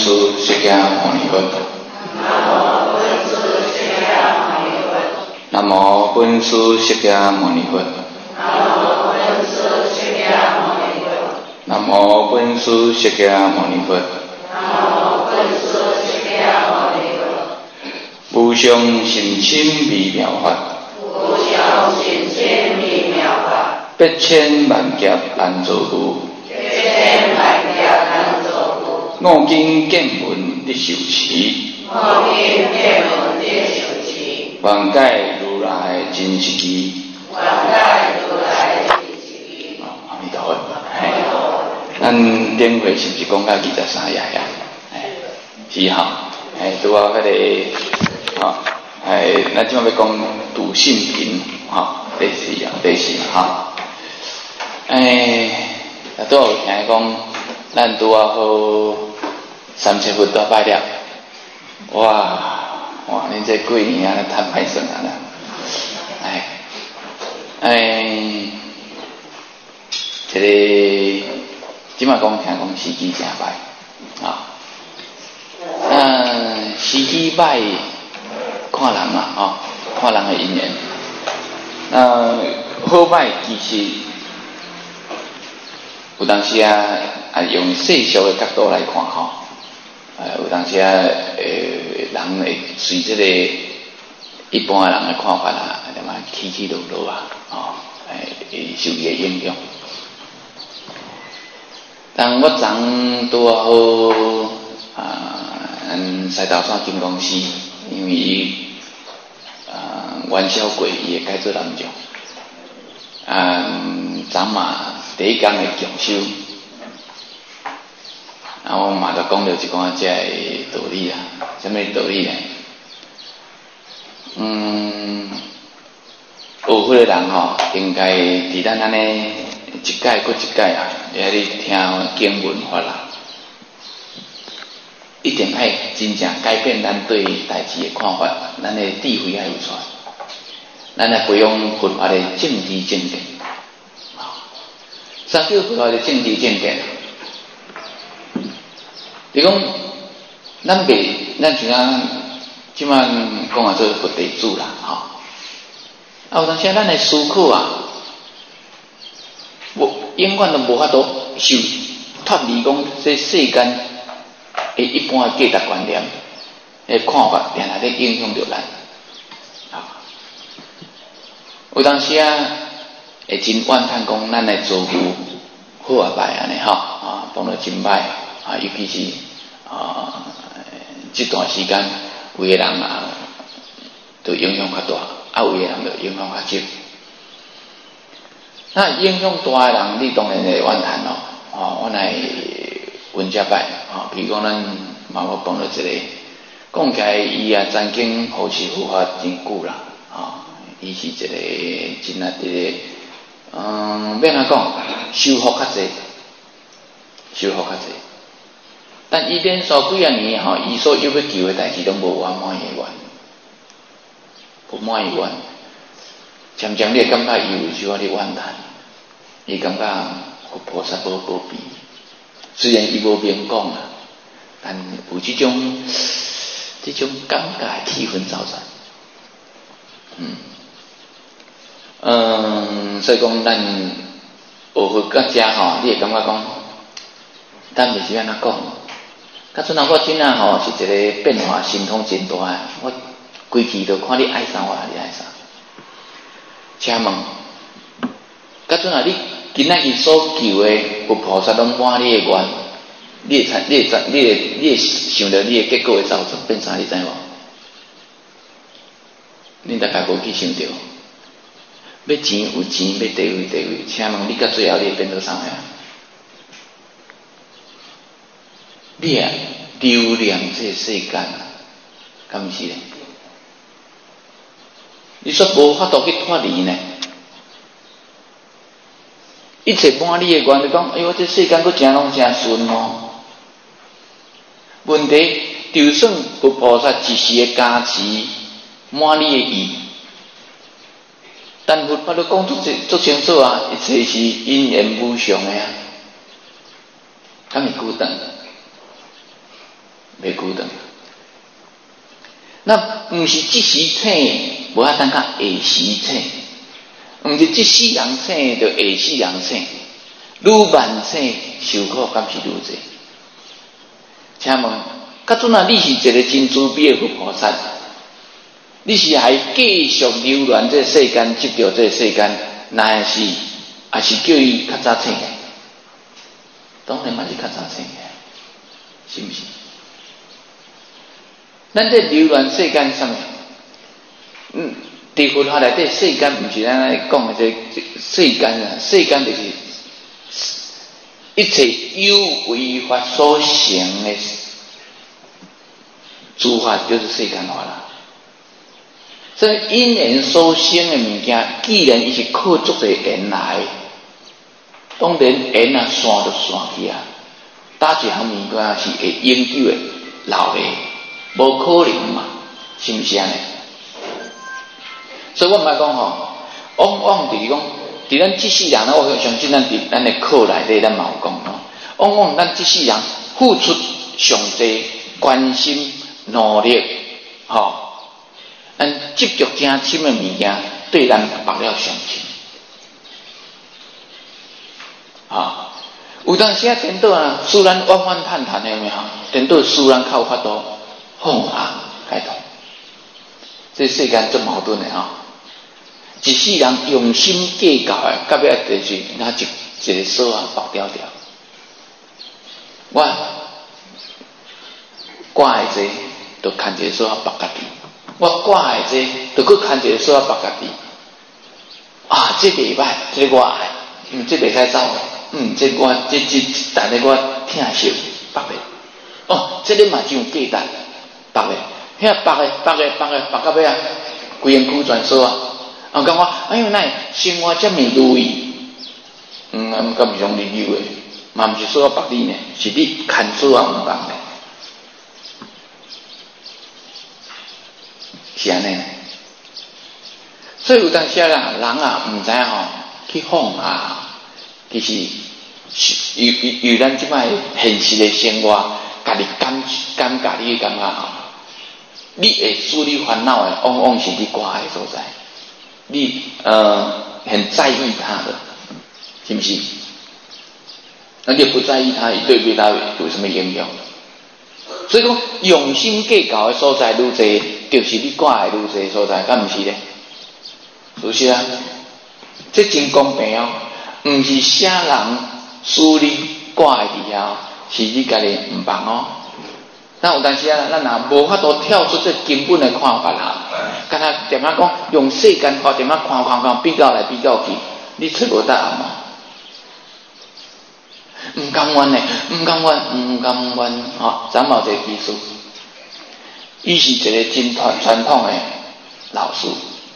师释迦牟尼佛。南无本师释迦牟尼佛。南无本师释迦牟尼佛。无上甚深微妙法。百千万劫安坐故。我今见闻得受持。愿解如来真实义。阿弥陀佛。咱顶回是不是讲到23页呀？是哈，拄好迄个，咱即摆要讲笃信品，第4哈。拄好有听讲，咱拄好好37分都拜了，哇，恁这几年啊，摊歹算啊啦，这个即摆讲听讲时机真歹时机歹，看人嘛，看人的因缘。好歹其实有当时用世俗的角度来看有当时人会随这个一般的人的看法起起落落会受伊的影响。但我昨拄好咱西投山金公司，因为伊元宵过伊会改做人将，昨嘛第一天的强修，然后嘛就讲到一寡这个道理啦，什么道理呢？学会的人应该伫咱安尼一届过一届咧听经文法啦。一定要真正改变咱对代志的看法，咱的智慧要有出来，咱来培养佛法的正知正见。啥叫佛法的正知正见？你讲，咱像即摆讲做佛弟子啦，有当时咱的思考永远都无法度受脱离讲这世间一般的价值观念的看法，然后咧影响着咱。有当时会真怨叹讲咱的遭遇好歹安尼当然真歹尤其是这段时间有的人就影响较大，有的人就影响较少。那影响大的人，你当然会怨叹我乃阮遮摆比如讲咱嘛有碰到一个，讲起来伊曾经护持佛法真久啦伊是一个真要安讲，修福较济，但伊连续几啊年伊所要求的代志拢无圆满意愿，渐渐你会感觉伊有时仔咧怨叹，伊感觉佛菩萨无保庇。虽然伊无明讲但有这种感觉的气氛造出来。所以讲咱学佛到遮你会感觉讲，咱袂是安怎讲？到阵我真是一个变化神通真大我规气都看你爱啥我你爱啥。请问，到阵你今仔日所求的佛菩萨拢满你的愿，你会想到你的结果会造成变啥？你知无？你大概无去想到，要钱有钱，要地位地位。请问你到最后你会变做啥呀？你留恋这世间敢毋是呢？你说无法度去脱离呢？一切满你的愿，你讲，这世间佫拢真顺问题就算佛菩萨一时的加持满你的意，但佛法都讲足清楚一切是因缘无常的敢会久长？ 袂久长。那毋是即时醒，无法等到下时醒，毋是即世人醒，就下世人醒，愈慢醒，受苦敢是愈济？请问，甲阵啊，你是一个真慈悲的佛菩萨，你是还继续流连这世间，执着这世间，那是也是叫伊较早醒的？当然嘛是较早醒的，是毋是？咱这流乱世间什么？伫佛法内底世间，毋是咱来讲的这世间啊，世间就是一切有为法所成的诸法，就是世间法啦。所以因缘所生的物件，既然伊是靠足个缘来，当然缘啊散就散去啊，打一项物件是会永久的留的。无可能嘛，是毋是安尼？所以我毋爱讲吼，往就是讲，伫咱即世人，我相信咱伫咱的课内底，咱嘛有讲吼，往咱即世人付出上济关心、努力，吼，咱执着正深的物件，对咱目了上深，啊，有当时啊，颠倒啊，使咱冤冤叹叹的有没有？颠倒使咱靠法度。放下解脱，这世间最矛盾的啊！一世人用心计较的，到尾就是那一个锁啊爆掉掉。我挂的这，就牵一个锁啊爆家己；我挂的这，就搁牵一个锁啊爆家己。啊，这袂歹，这我爱，这袂使走的，这我但是我疼惜，北的。哦，这个嘛真有价值。白的，遐白到尾啊，规样苦全锁啊！啊，讲我，哎呦，那生活这么如意，敢不是讲你有诶，嘛毋是说白你呢，是你牵锁啊毋共呢，是安尼呢。所以有当时啊，人啊毋知吼去放下，其实有咱即摆现实的生活，家己感觉你感觉吼。你会使你烦恼的，往往是你挂的所在。你很在意他的，是不是？那你不在意他，对他有什么影响？所以讲，用心计较的所在愈侪，就是你挂的愈侪所在，敢毋是咧？是不是啊？这真公平哦，毋是啥人使你挂的伫遐，是你家己毋放哦。那有当时啊，咱若无法度跳出这根本的看法啦，敢若点样讲用世间法点样看，比较来比较去，你找无答案嘛？毋甘愿呢，毋甘愿吼！咱有一个技术，伊是一个真传统的老师，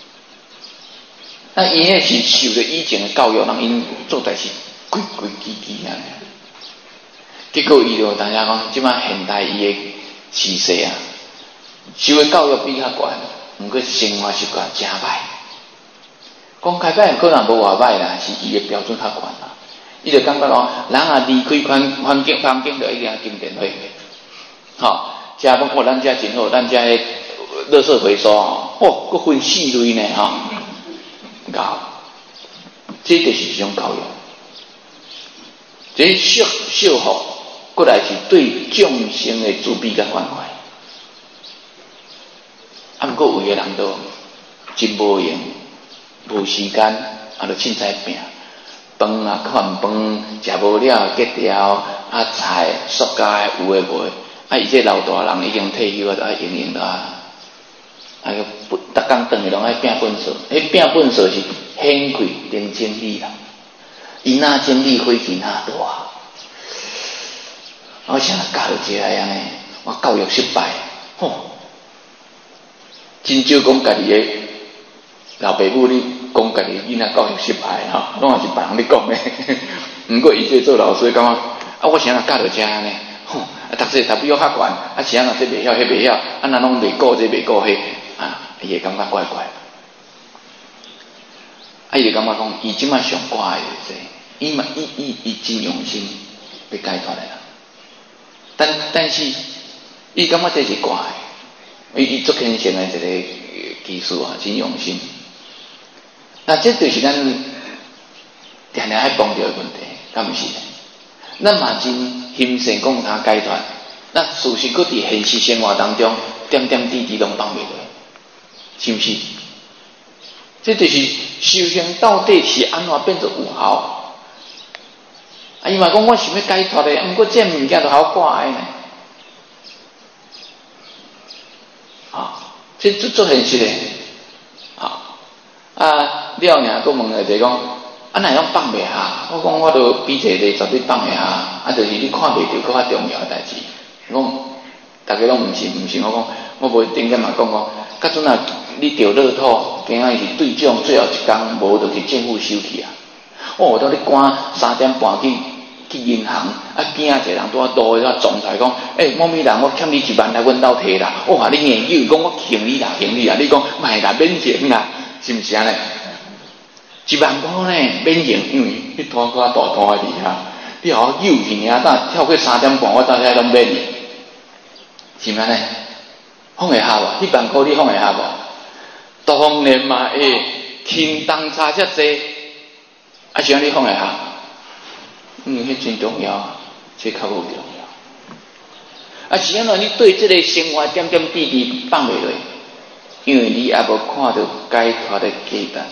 那伊迄是受着以前的教育，让因做代志规矩啊。结果伊就大家讲，即摆现代伊的时势啊，受的教育比较悬，毋过生活习惯真歹。讲开摆可能无偌歹啦，是伊的标准较悬啦。伊就感觉讲，人啊离开环境就一定要经电费，吼，食饭看咱遮真好，咱遮迄垃圾回收哦，佫分4类呢吼，搞，这就是一种教育，这束缚。过来是对众生的自卑甲关怀，啊，毋过有个人都真无用，无时间，啊，就凊彩拼，饭啊看饭，食无了结条，啊菜塑胶的有诶无诶，啊伊这老大人已经退休啊，就爱用啦，啊个逐工顿下拢爱拼粪扫，迄拼粪扫是显贵零精力啦，伊哪精力火气哪大？我想教到这样呢，我教育失败，真少讲家己的老爸母你讲家己囡仔教育失败吼，拢也是别人咧讲的。毋过伊这做老师感觉啊，我想教到这样呢，读册读比我较悬，啊，是啊，这袂晓，迄袂晓，啊，那拢袂顾这袂顾迄，啊，伊会感觉怪怪。啊，伊会感觉讲，伊即摆上挂的这，伊真用心要解脱的啦。但是伊感觉这是怪的，伊足虔诚的一个技术啊，真用心。那这就是咱常常爱碰到的问题，敢毋是？咱嘛真心善讲他解脱，那事实搁伫现实生活当中点点滴滴拢放袂落，是毋是？这就是修行到底是安怎变作有效？啊，伊嘛讲我想要解脱的，毋过这物件都好怪的呢。啊，这做现实的。啊，了尔，佫问下就讲，啊，哪拢放袂下？我讲我都比这个绝对放袂下，啊，就是你看袂到佫较重要的代志。我大家拢毋信，我讲，我无顶个嘛讲，甲阵啊，你着乐透，今仔是对奖最后一天，无就去政府收去啊。我到你赶3点半去银行，啊，惊一个人拄啊倒去，撞出来讲，某某人，我欠你1万来阮兜摕啦。我话你硬有，讲我欠你啦，你讲卖啦，免钱啦。是毋是安尼？1万块呢，免用，因为你拖个大拖的哩啊，你好有去啊，等跳过3点半，我到遐拢免去，是毋安尼？放会下无？1万块你放会下无？当然嘛会，轻重差遮济，啊是安尼放会下？迄真重要啊，这较无重要。啊是安怎？你对这个生活点点滴滴放袂落？因为你还无看到解脱的阶段，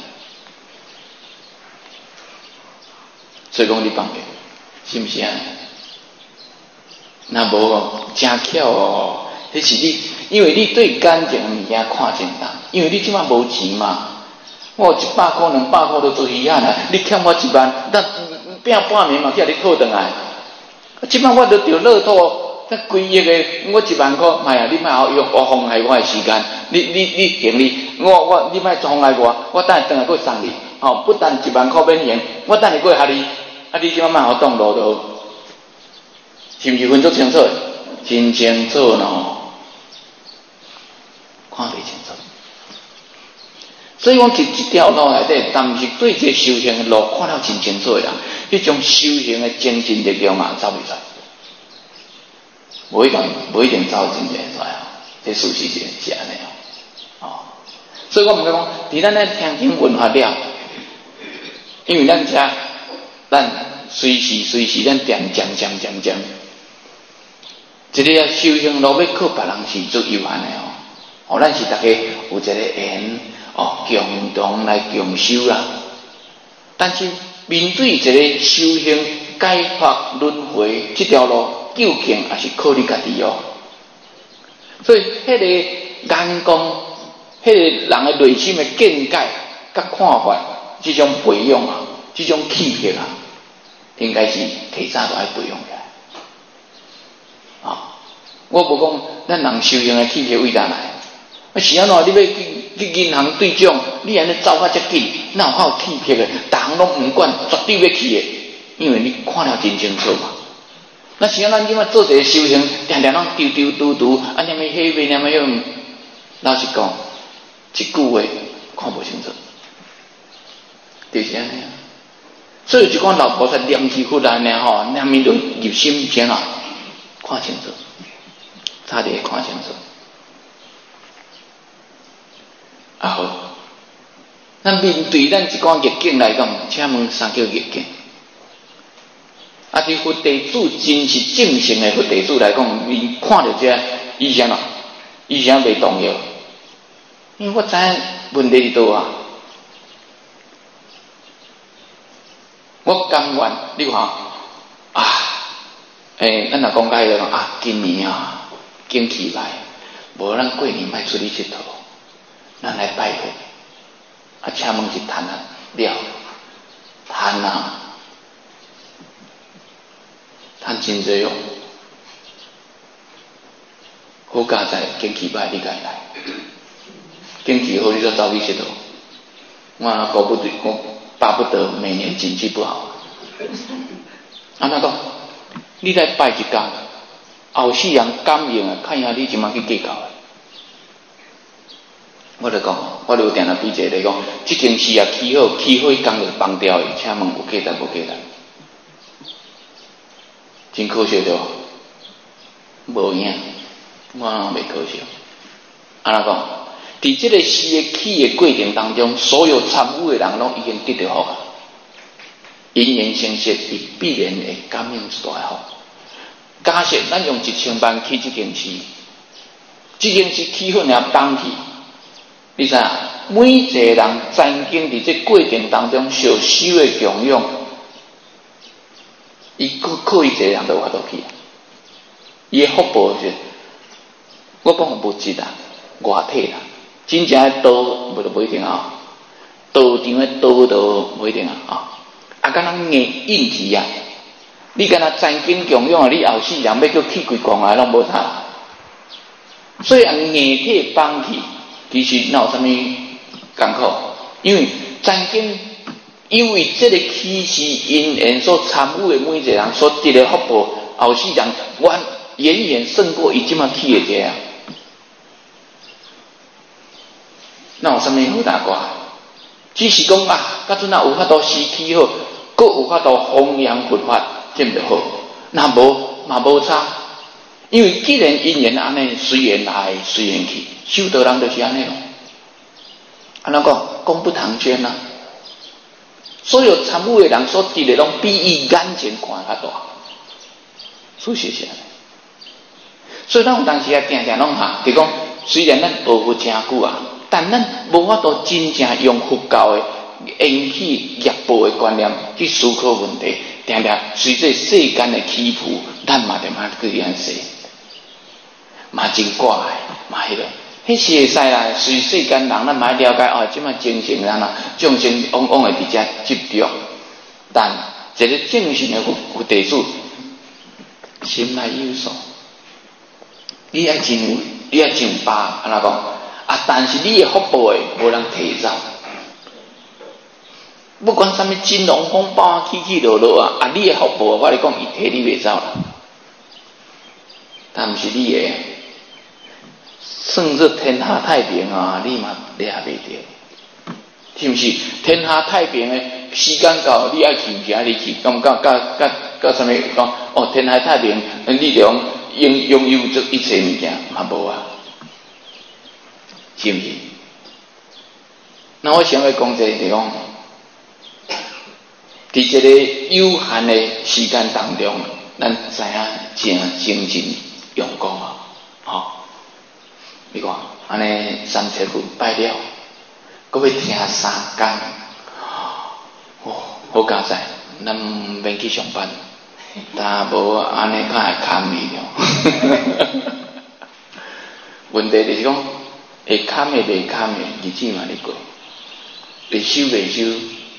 所以讲你放袂，是毋是啊？那无真巧哦，迄是你，因为你对感情物件看真重，因为你即摆无钱嘛。我100块、200块都做遗憾啊！你欠我1万，但拼半年嘛，叫你讨回来。即摆我都着乐透。那规亿个，我1万块，哎呀，你莫好用，我妨害我的时间。你行你，你莫妨害我等下转来过送你。哦，不但1万块免用，我等下过下你，啊，你即摆莫好动路就，是毋是分足清楚？真清楚喏，看袂清楚。所以我伫这条路内底，但是对这修行的路看了真清楚的人，迄种修行的精神力量嘛，走袂出来。无一定走真正出来哦，这事实是安尼哦。所以我毋敢讲，伫咱咧听经文法了，因为咱随时咱点讲，一个修行路要靠别人是最有限的哦。咱是大家有一个缘共同来共修啦。但是面对一个修行解脱轮回这条路。究竟也是靠你家己哦，所以迄个眼光，迄个人的内心的见解、甲看法，这种培养啊，这种气魄啊，应该是提早就爱培养起来啊。我无讲咱人修行的气魄为哪来？是安怎？你要去银行对奖，你安尼走较遮紧，哪有好气魄的？逐项拢毋管，绝对要去的，因为你看了真清楚嘛。那像咱即摆做一个修行，常常拢嘟，啊，念咩迄边念咩样，老实讲，一句话看不清楚，就是安尼啊。所以就讲老菩萨念起佛来呢，吼，念面都入心先啊，看清楚，差点看清楚。啊好，咱面对咱一个逆境来讲，请问啥叫逆境？啊！对佛地主真是正信的佛地主来讲，伊看到这以前袂动摇，因为我知影问题伫倒啊。我甘愿你看啊，咱若讲解啊，今年啊，景气歹，无咱过年莫出去佚佗，咱来拜佛。啊，请问是谈啊了，谈啊。谈真济哦，好佳哉，景气歹你家来，景气好你就走去佚佗。我巴不得每年经济不好。安怎讲？你来拜一天，后世人感应啊，看下你即马去计较的。我就讲，我就定定比一个讲，这件事啊起好一天就放掉的，请问有价值无价值？真可惜对吧？无影， 我袂可惜。安怎讲？伫这个事的起的过程当中，所有参与的人拢已经得到福啊，因缘成熟，伊必然会感应一大福。假设咱用1000万起这件事，这件事起好了放弃，你知影？每一个人曾经伫这过程当中所修的供养，伊可以一个人都有法度去。伊的福报是，我讲物质啦、外体啦，真正的道无一定啊，道场的道都无一定啊。啊，敢若硬气啊！你敢若曾经供养啊，你后世人要叫去归公啊，拢无差。虽然硬体放弃，其实哪有啥物艰苦？因为曾经因为这个起始因缘所参与的每一个人所得的福报，后世人远远胜过伊即马起的这啊。哪有啥物好大怪？只是讲啊，到阵啊有法度施起好，搁有法度弘扬佛法，这就好。那无嘛无差，因为既然因缘安尼，随缘来随缘去，修道人就是安尼咯。安怎讲不唐捐啊？所有参与的人所得的，拢比伊眼前看较大。事实是安尼。所以咱有当时啊，定定拢哈，就讲虽然咱学佛真久啊，但咱无法度真正用佛教的引起业报的观念去思考问题，定定随着世间的起伏，咱嘛得嘛去安说，嘛真怪的，嘛迄个。迄是会使啦，随世间人，咱嘛了解哦，即摆精神人啊，众生往往会伫遮执着，但一个正信的有地主，心内有数，你爱真有，你爱真巴，安怎讲？啊，但是你的福报的无人提走，不管什么金融风暴啊，起起落落啊，你的福报，我来讲，伊提你袂走啦，但毋是你的。算作天下太平啊，你嘛掠袂着，是毋是？天下太平的时间到，你爱去毋是爱你去？咁到什么讲？哦，天下太平，你就拥有这一切物件嘛无啊？是毋是？那我想要讲这地方，伫这个有限的时间当中，咱知影正精进用功啊，吼。你看，安尼3节份拜了，搁要听3天，哦，好佳哉，咱免去上班，但无安尼较会堪伊了。问题就是讲，会堪的袂堪的，日子嘛咧过，会修袂修，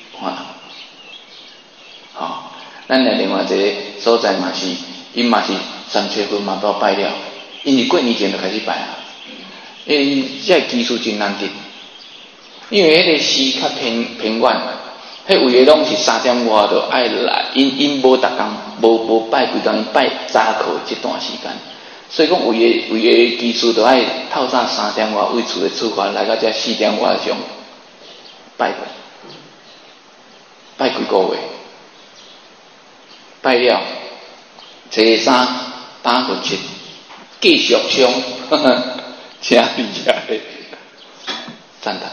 吼，咱来另外一个所在嘛是，伊嘛是3节份嘛都拜了，因为过年前就开始拜啊。这技术真难得，因为迄个时较偏远，迄位个拢是3点外就爱来，因无逐工无拜规工，拜早课这段时间，所以讲位个技术就爱透早3点外为厝的出发，来到这4点外上拜过，拜几个月，拜了，初3打过7，继续上。真厉害，赞叹，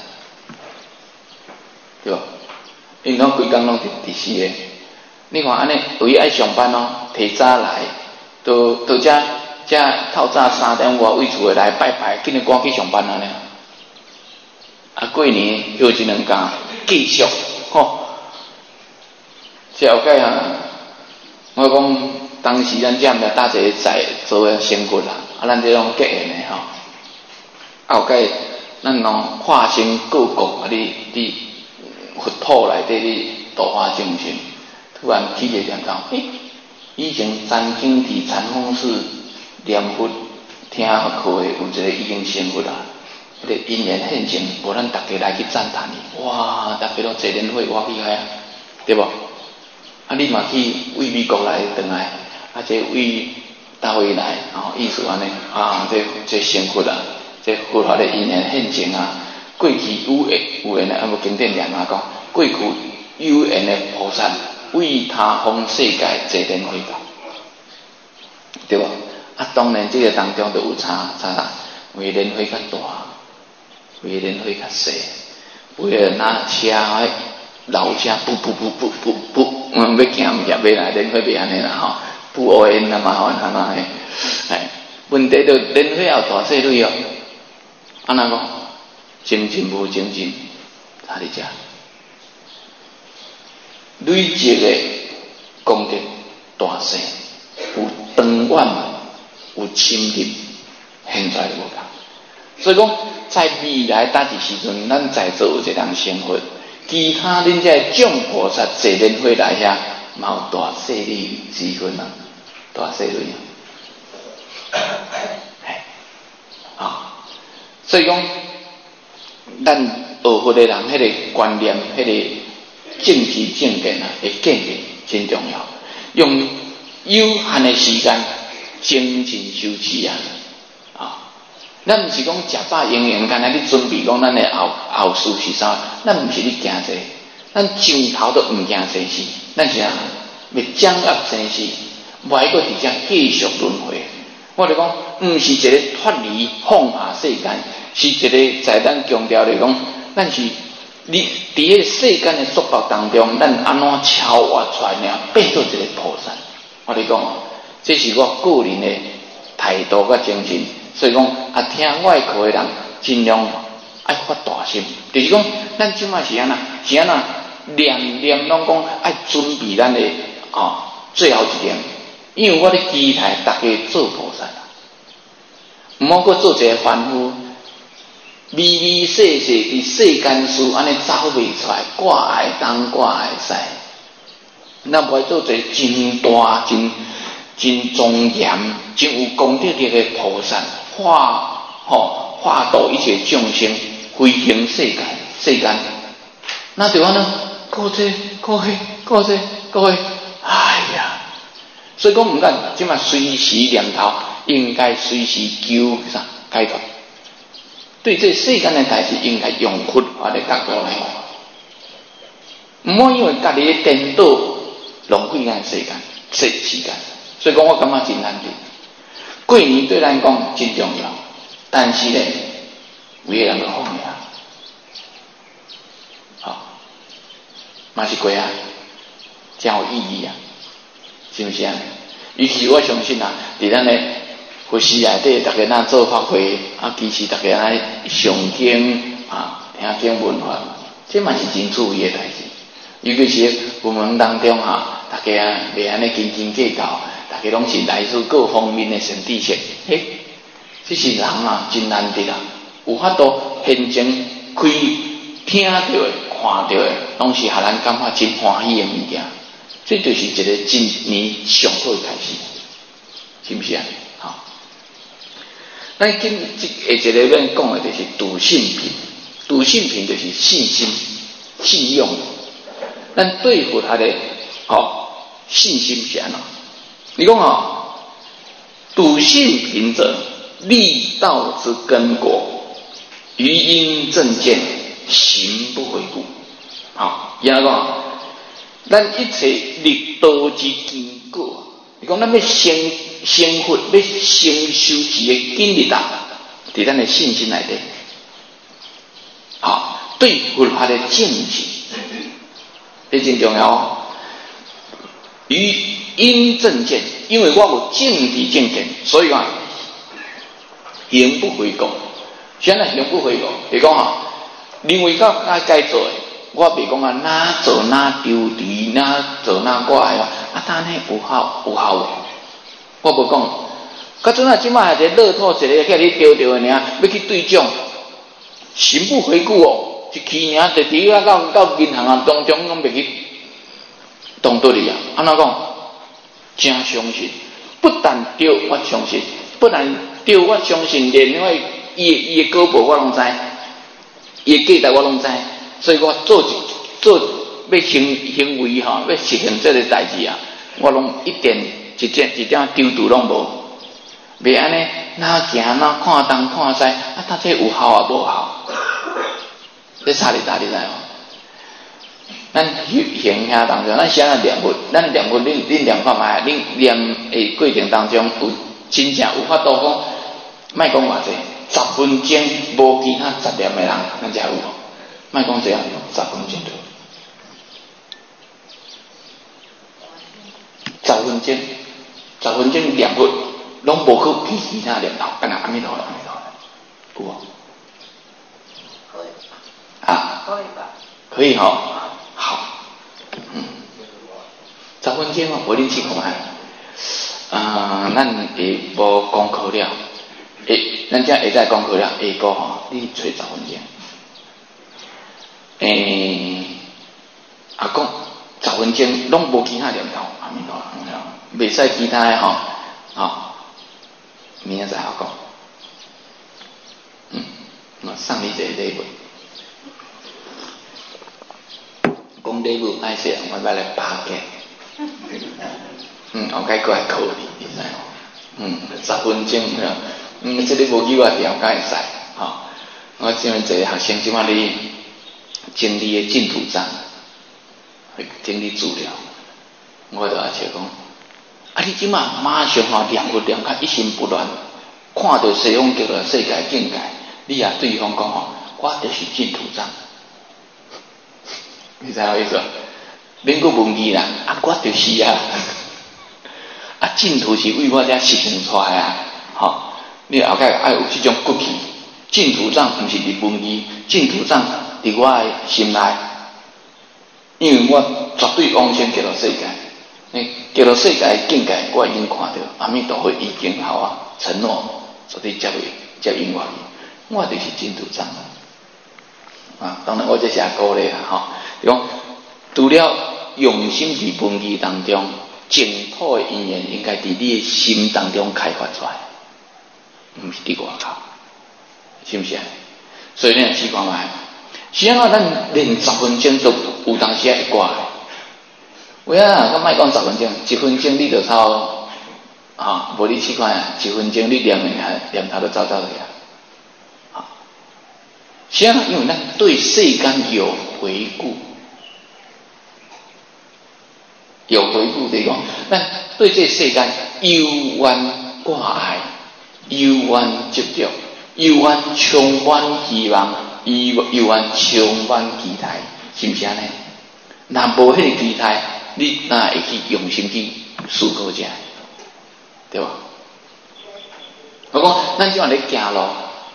对吧？因为拢规工拢伫死的。你看安尼，为爱上班哦，提早来，到遮透早3点外为厝来拜拜，紧日赶去上班啊呢。啊，过年休一2天，继续吼。这后盖啊，我讲当时咱这毋着搭一个载做个辛苦啦，啊，咱这种结缘的吼。后盖，咱拢化身各国啊！你佛土内底你度化众生，突然起个念头，以前曾经伫禅风寺念佛听课的有一个已经成佛啦，迄个因缘现前，无咱大家来去赞叹伊，哇！大家拢坐莲花，我厉害啊，对无？啊，你嘛去为美国来转来，啊，这为倒位来，意思安尼啊，这成佛啦。这佛法的因缘现前啊，过去有缘的，啊，无经典念啊讲，过去有缘的菩萨为他方世界坐莲花道，对吧？啊， 当然这个当中就有差，有的莲花较大，有的莲花较细，有的拿车老车不，要行唔入尾来，莲花袂安尼啦吼，不乌烟啊麻烦啊嘛嘿，哎，问题就莲花要大细蕊哦，安怎讲？精进无精进，哪里讲？累积的功德大细，有长远，有深入，现在就无同。所以讲，在未来大一时阵，咱在座有一人成佛，其他恁这众菩萨坐莲花来遐，嘛有大细哩之分啊，大细哩啊，所以讲，咱学佛的人，迄个观念，迄个正知正见啊，会见解真重要。用有限的时间精进修持啊，咱毋是讲食饱营养，干那你准备讲咱的后事是啥？咱毋是咧惊这个，咱上头都毋惊生死，咱是啊，要掌握生死，袂搁伫遮继续轮回。我就讲，毋是一个脱离放下世间，是一个在咱强调嚟讲，咱是你伫迄个世间的束缚当中，咱安怎超越出来呢？变做一个菩萨。我哋讲，这是我个人的态度甲精神。所以讲，听我的课的人，尽量爱发大心。就是讲，咱即卖是安那，是安那念拢讲爱准备咱的最后一点。因为我咧期待大家做菩萨，毋好搁做一个凡夫，微细伫世间事安尼走袂出来，挂碍东挂碍西，咱袂做一个真大、真庄严、真有功德力的菩萨，化度一切众生，飞行世间，那就安呢？过这，哎呀！所以讲唔敢，即嘛随时念头应该随时求啥解脱。对这世间的代志，应该用佛法的角度来看，唔好因为家己的颠倒浪费咱时间。所以讲，我感觉真难得。过年对咱讲真重要，但是呢，有个人个放下，嘛是过啊，真有意义啊。是不是啊？尤其我相信啊，伫咱的佛寺内底，大家那做法会其实大家那上经听经闻法，这嘛是真注意的代志。尤其是佛门当中大家袂安尼斤计较，大家拢是来自各方面的善知识。这是人真难得有法度现前开听到的、看到的，拢是互咱感觉真欢喜的物件。这就是一个今年上好的开始，是不是啊？好，咱今下一个要讲的就是笃信品。笃信品就是信心、信用。咱对付他的信心是安怎？你讲笃信品者，立道之根果，于因正见，行不回顾。伊安怎讲？咱一切立道之经过，你讲咱要成佛，要成修持的经历伫咱的信心内底，对佛法的正信，这真重要。于因正见，因为我有正知正见，所以行不回顾。现在行不回顾，你讲认为到该做的。我袂讲哪做哪丢离，哪做哪怪但呢有效的。我无讲，较阵即摆一个乐透一个叫你丢的尔，要去对奖，行不回顾一去尔，就伫到银行当中拢袂去动倒你安怎讲？真相信，不但对我相信，不但对我相信，连我伊的果报我拢知，伊的价值我拢知。所以我做要行为要实行这个代志我拢一点丢度拢无，袂安尼哪行哪看东看西他这有效无效？这差哩大哩知咱行当中，咱先念佛，恁念看卖，恁念的过程当中真正有法度讲，莫讲偌济，10分钟无其他杂念的人，咱才有。莫讲这样，10分钟就10分钟，10分钟念佛，拢无去其他念头，干那阿弥陀佛，阿弥陀佛，有无？ 可以。 啊？ 可以吧？ 可以吼，好，10分钟哦，无恁试看下。咱会无功课了，咱这下再功课了，下晡吼，你找10分钟。讲10分钟拢无其他念头，阿弥陀佛，袂使其他的吼，明仔载好讲。我送你一个礼物，讲礼物爱说，我要来巴结。后摆过来考你，你知无？10分钟，这里无语我调，敢会使？我这边一个学生即马咧整理的净土藏，整理资料，我就阿笑讲，你即马马上念佛念较一心不乱，看到西方极乐世界境界，你也对方讲我就是净土藏，你知影意思？免阁问伊啦，我就是啊。净土是为我遮实现出来啊，你后摆爱有这种骨气。净土藏不是伫文字，净土藏伫我的心内，因为我绝对往生极乐世界。极乐世界的境界我已经看到，阿弥陀佛已经向我承诺，绝对接引我去。我就是净土藏当然我这是也鼓励啦，就讲除了用心伫文字当中。净土的因缘应该伫你的心当中开发出来，不是伫外口，是不是？所以你试看卖，是安怎咱练10分钟都有当时会挂的。有啊，咱莫讲10分钟，1分钟你就超无你试看1分钟你念头都走去是安怎？因为咱对世间有回顾。有回顾地讲，咱对这世间幽怨挂碍、幽怨执着、幽怨充满希望、幽怨充满期待，是不是安尼？若无迄个期待，你哪会去用心去思考者，对吧？我讲，咱即马咧行路，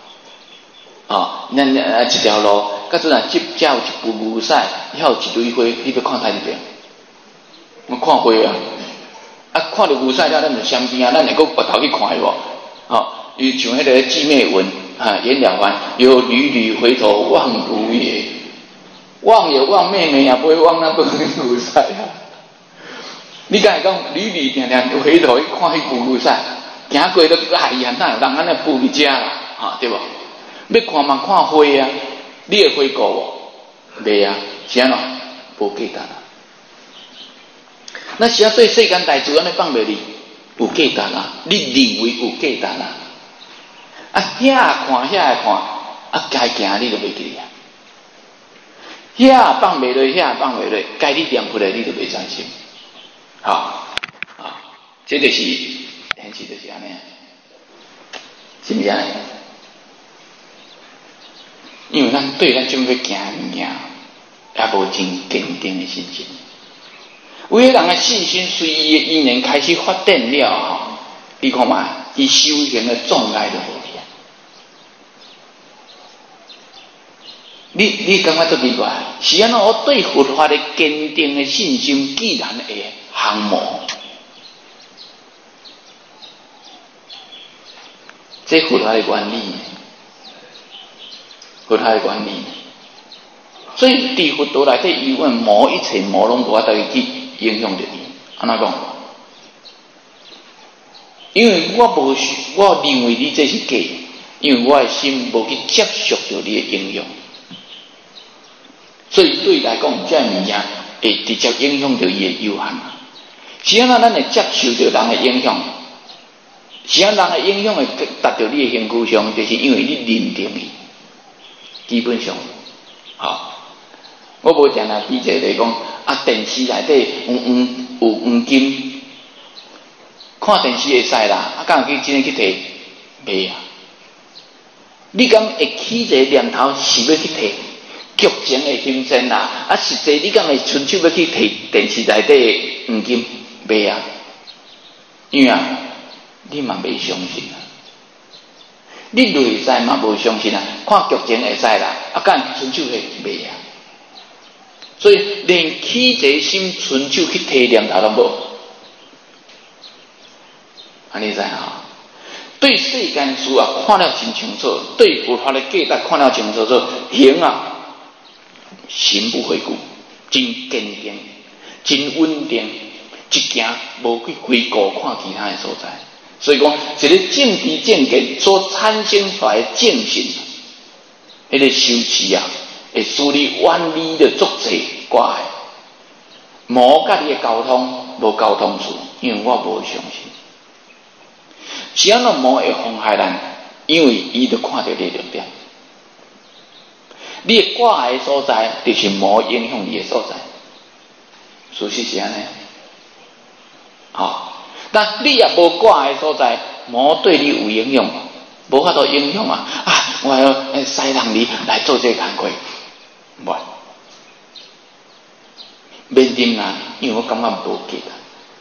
咱一条路，甲阵啊，遮有一副牛屎，遐有一堆花，你要看歹一点。我看花看到牛屎了，咱就相边咱会阁拔头去看无？伊像迄个寂灭文颜了凡，有屡屡回头望如也，望也望妹妹也不会望那个牛屎你敢会讲屡屡定定回头去看迄副牛屎，行过都哎呀，哪有人安尼扶去遮啦？对无？要看嘛看花你会回顾无？袂是安怎？无价值那是对世间代志安尼放袂离，有价值你认为有价值遐看，该行你都袂记遐放袂落，该你念出来你都袂专心。这就是现实就是安尼，是不是安尼？因为咱对咱准备行物件，也无真坚定的信心。有个人的信心随伊的因缘开始发展了你看嘛，伊修行的障碍就无去。你感觉足奇怪？是安怎？我对佛法的坚定的信心，既然会降魔，这佛法的原理，所以伫佛道内底，永远魔一切魔拢无法度去影响着你。安怎讲？因为我认为你这是假，因为我的心无去接受着你的影响，所以对来讲，这物件会直接影响着伊的有限。是安怎咱会接受着人的影响？是安人的影响会达到你的身躯上，就是因为你认定伊。基本上，我无定来比这个讲电视内底有黄金， 看电视会使啦，敢有去真诶去摕？袂啊！你敢会起一个念头是要去摕剧情诶新鲜啦？实际你敢会伸手要去摕电视内底诶黄金？袂啊！因为啊，你嘛袂相信啊，你内在嘛无相信啊，看剧情会使啦，敢伸手去袂啊？所以连起一个心伸手去摕念头都无，安尼知啊？对世间事啊看了真清楚，对佛法的价值看了真清楚，行啊，心不回顾，真坚定，真稳定，一行无去回顾看其他的所在。所以讲，一个正知正见所产生出来的正信，那个修持啊，会使你远离的足济怪，无甲你的交通无交通处，因为我无相信。是安怎魔会妨害咱？因为伊就看到你的弱点，你的挂碍所在，就是魔影响你的所在。事实是安尼，但你也无挂碍所在，魔对你有影响，无法度影响啊！我要使让你来做这个工课，无，免忍啦，因为我感觉无记啊。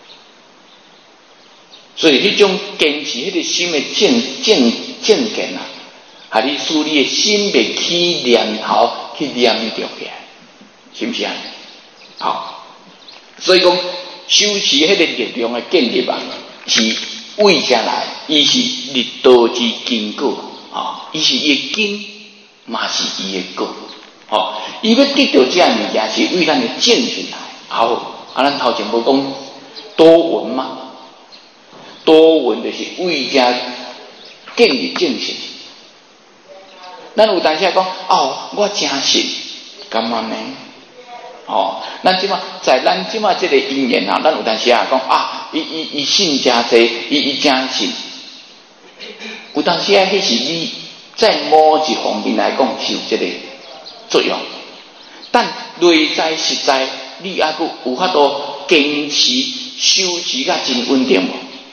所以迄种坚持迄个心的正见啊，还你使你的心袂起念头去念着起来，是不是啊？好，所以讲修持迄个力量的建立啊，是为啥来？伊是立道之根果啊，伊是伊的根，嘛是伊的果。伊要得到这样物件，是为咱的正信来。好，咱头前无讲多闻嘛？多闻就是为家建立正信。咱有当时讲我真信，干嘛呢？咱即马在咱即马这个因缘啊，咱有当时讲伊信真济，伊真信。有当时迄是你在某一方面来讲是有这个作用，但内在实在你还佫有法度坚持修持甲真稳定无？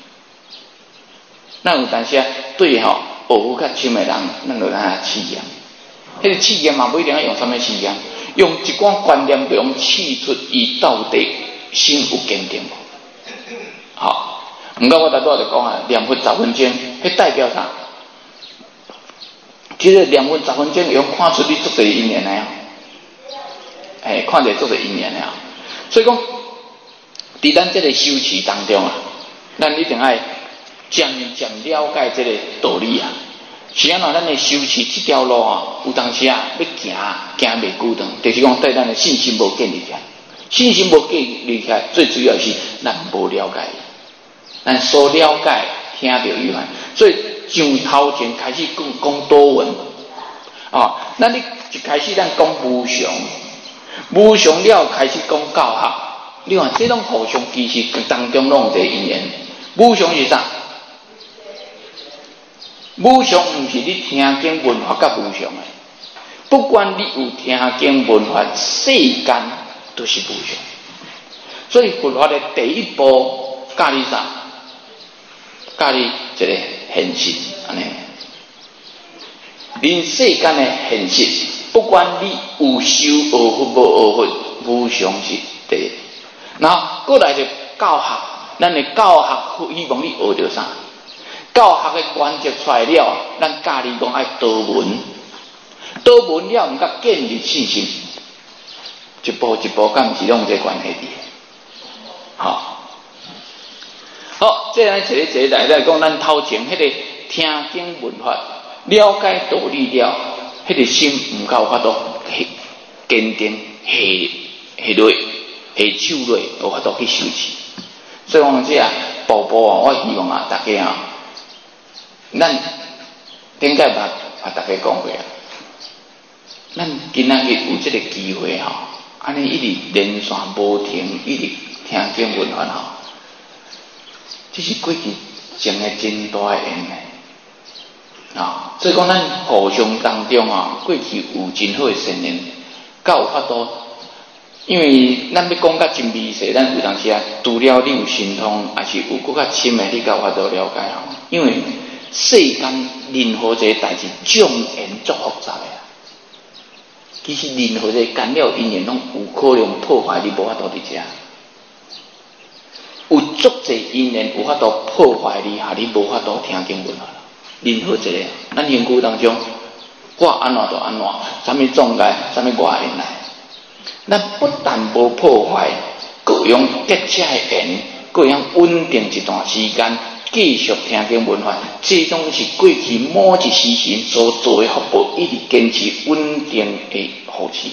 咱有当时对学佛较深的人，咱就咱试验。迄个试验嘛，不一定要用什么试验，用一寡观念中试出伊到底心有坚定无？毋过我大多就讲啊，念佛10分钟，迄代表啥？其实念佛10分钟用看出你足侪因缘的看着足侪因缘的所以讲，伫咱这个修持当中啊，咱一定爱渐渐了解这个道理啊。是安怎咱的修持这条路啊，有当时啊要行袂久长，就是讲对咱的信心无建立起来。信心无建立起来，最主要是咱无了解，咱所了解听到有限，所以从头前开始讲多闻咱你一开始咱讲无常，无常了开始讲教学，你看这种互相其实当中拢有一个因缘。无常是啥？无常毋是你听经闻法甲无常的，不管你有听经闻法，世间都是无常。所以佛法的第一步教你啥？教你一个现实，安尼。连世间的现实，不管你有修学佛无学佛，无常是第一。然后过来就教学，咱的教学希望你学到啥？教学的原则出来了，咱教你讲爱多闻，多闻了，毋甲建立信心，一步一步，敢毋是拢有这关系的？好，这样一个来讲，咱头前迄个听经闻法，了解道理了，迄个心毋够法度坚定下落，下手落，有法度去修持。所以讲这步步我希望大家咱顶解把大家讲过咱今仔日有这个机会安尼一直连续无停，一直听经闻法这是过去种的真大的缘所以讲咱互相当中过去有真好的善念，才有法度因为咱要讲较真微细，咱有当时啊，除了你有神通，还是有更较深的，你甲我都了解吼。因为世间任何一个代志，障缘足复杂的啊。其实任何一个干扰因缘，拢有可能破坏你无法度伫遮。有足侪因缘有法度破坏你，害你无法度听经文啊。任何一个，咱研究当中，我安怎就安怎，什么障碍，什么外缘来。咱不但无破坏，各用结车的缘，各用稳定一段时间，继续听经文法。这种是过去某一时辰所做的福报，一直坚持稳定的护持。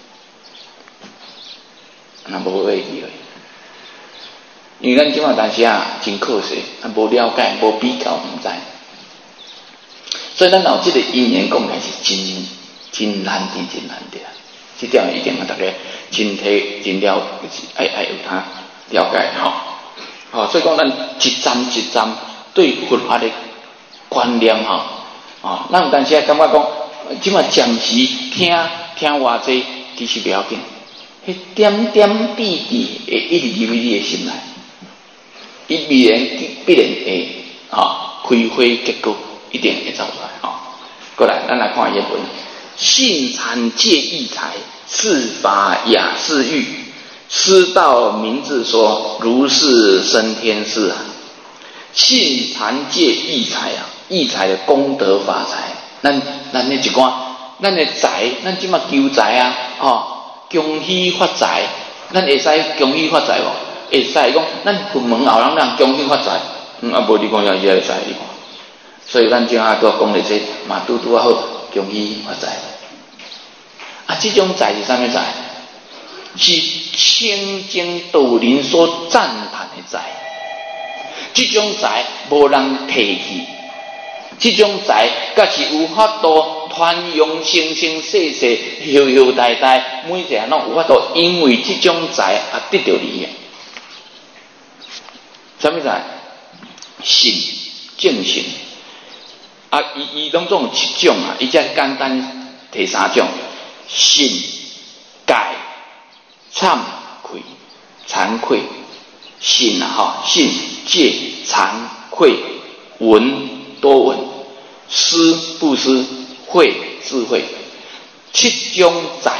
那无意义的，因为咱即马但是啊，真可惜，无了解，无比较，唔知。所以咱有这个因缘讲起来是真难的，真难的。这点一定要大家真了爱有他了解吼。所以讲咱一站一站对佛法的观念咱有当时感觉讲，即马暂时听偌济，其实不要紧，迄点点滴滴会一直入你的心内，伊必然会开花结果，一定会走出来过来，咱来看一本。信禅戒义财，是法雅是欲，师道明智说，如是生天事啊。信禅戒义财啊，义财的功德法财，咱的一寡，咱的财，咱即马求财啊，恭喜发财，咱会使恭喜发财无？会使讲，咱佛门后人恭喜发财，无你讲也会使你看。所以咱即下都讲咧，这嘛拄啊好，恭喜发财。这种财是啥物财？是清净道人所赞叹的财。这种财无人摕去，这种财甲是有法度传扬生生世世、后后代代，每一个人拢有法度，因为这种财得到利益。啥物财？信，正信。伊拢总有7种伊只简单摕3种。信、戒、忏悔、惭愧。信信、戒、惭愧、闻多闻、施布施、慧智慧，7种财。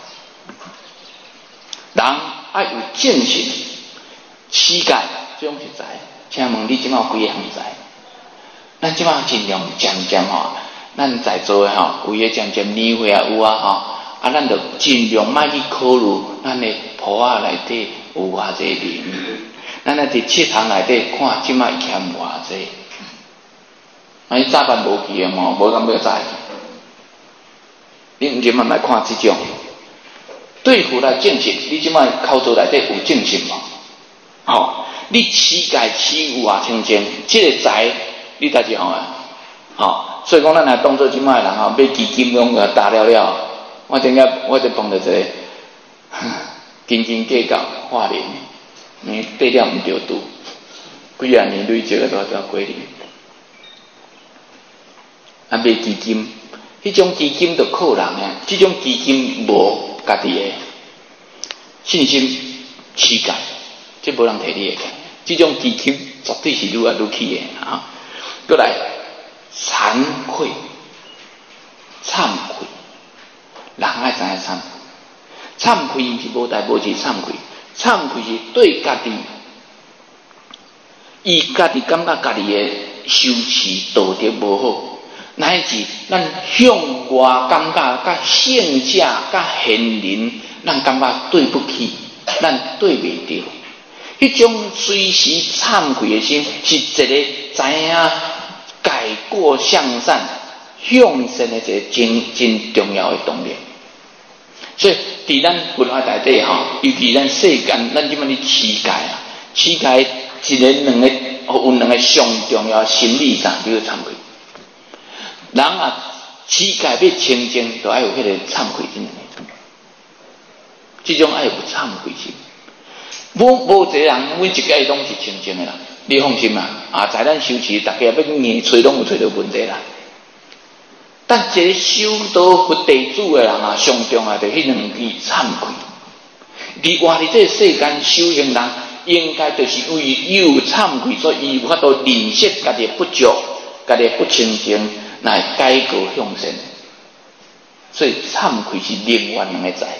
人爱有正信、乞戒，这种是财。请问你即马有几项财？咱即马尽量渐咱在座的规个渐年岁也有咱就尽量莫去考虑咱的簿仔内底有偌济名，咱咧伫册堂内底看即摆欠偌济，伊早办无去的嘛，无敢要早去。你毋即摆来看即种，对付来正信，你即摆口座内底有正信嘛？你乞戒乞有清净，即个财你代志所以讲咱来当做即摆人买基金拢个打了。我真碰到一个斤计较化龄，对了毋着拄，几啊年累积个都过年。买基金，迄种基金就靠人诶，即种基金无家己诶信心乞戒，即无人摕你诶钱。即种基金绝对是愈来愈起诶过来，惭愧，人爱知影忏悔毋是无代无志忏悔，忏悔是对家己，伊家己感觉家己的修持道德无好，乃至咱向外感觉甲圣者甲贤人，咱感觉对不起，咱对袂着。迄种随时忏悔的心，是一个知影改过向善、向善的一个真重要的动力。所以，伫咱佛法内底尤其咱世间，咱即摆咧乞戒乞戒有两个上重要心理上叫做忏悔。人乞戒要清净，就要有迄个忏悔心。即种要有忏悔心。无一个人每一家拢是清净的啦，你放心啦。在咱修持，大家要硬找拢有找到问题啦。但一个修道佛弟子的人上重要就迄两句忏悔。 你活伫这世间修行人，应该就是为有忏悔，所以有法度认识家己不足、家己不清净，来改过向善。所以忏悔是另外两个在。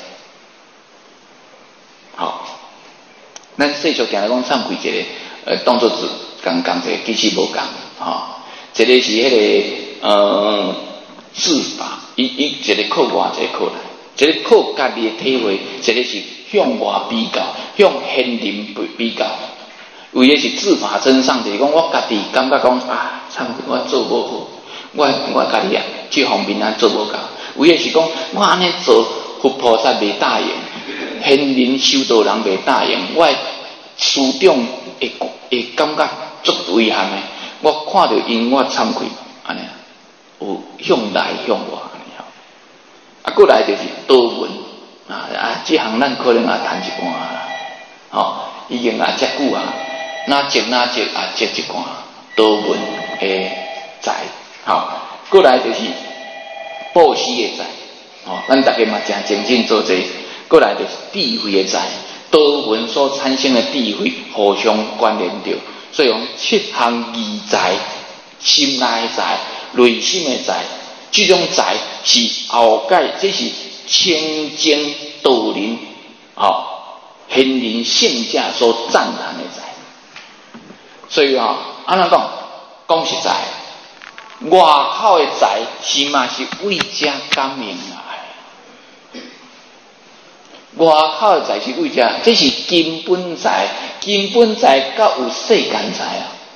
好，咱世俗定来讲忏悔一个，当作是共一个，其实无共。一个是迄个自法，一个靠外，一个靠内，一个靠家己的体会，一个是向外比较，向现人比较。有的是自法真上，就是讲我家己感觉讲啊，忏悔我做无好，我家己这方面做无够。有的是讲我安尼做，佛菩萨未答应，现人修道人未答应，我师长会感觉足遗憾的。我看到因我忏悔，安尼有向内向外安尼啊，过来就是道文这项咱可能谈一半啦，已经遮久哪接接一半道文的财，过来就是布施的财，咱大家嘛真精进做这，过来就是智慧的财，道文所产生的智慧互相关联着。所以讲七项义财，心内的财、内心的财，这种财是后界，这是清净道人现人圣者所赞叹的财。所以安怎讲实在，外口的财是嘛是为遮感应来。外口的财是为遮，这是根本财，根本财甲有世间财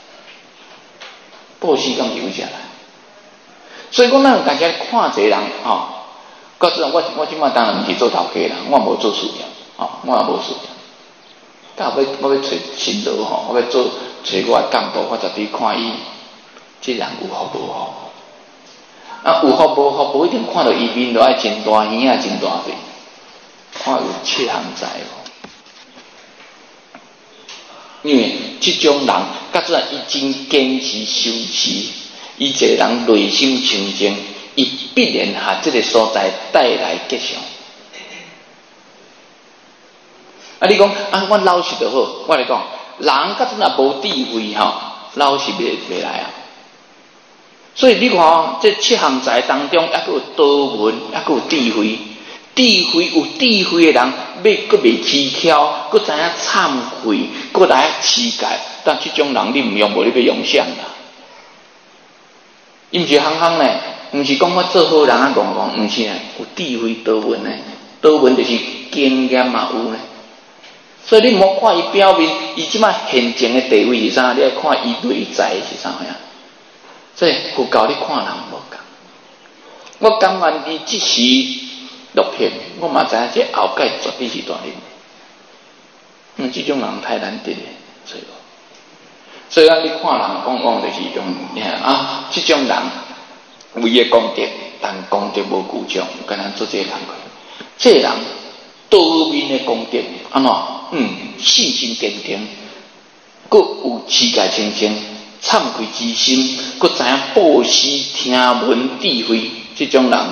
布施敢是为遮来。所以讲，咱大家看一个人告诉我即摆当然毋是做头家人，我无做事业，我也无事业。但我要找新劳我要找我的干部，我特别看伊这人有福无福。有福无福，无一定看到伊面都爱真大耳真大嘴。看有七项财因为这种人，甲这伊真坚持修持，伊一个人内心清净，伊必然这个所在带来吉祥。你讲我老实就好，我来讲，人甲这无智慧老实袂来所以你看这七项财当中，还有道文，还有智慧。有智慧的人，佫未起巧，佫知影忏悔，佫来持戒。但这种人你唔用，无你要用啥啦？伊毋是行行呢，毋是讲我做好人讲，毋是呢，有智慧道文呢，道文就是经验嘛有呢。所以你莫看伊表面，伊即摆现前的地位是啥？你要看伊内在是啥呀？所以佛教你看人无共。我甘愿伊即时落骗，我嘛知影这后界绝对是大人。这种人太难得了，所以你看人讲就是用这种人为了功德，但功德无具象，跟咱做这个工课。这人道面的功德安怎？信心坚定，佫有持戒清净、忏悔之心，佫知影布施、听闻智慧，这种人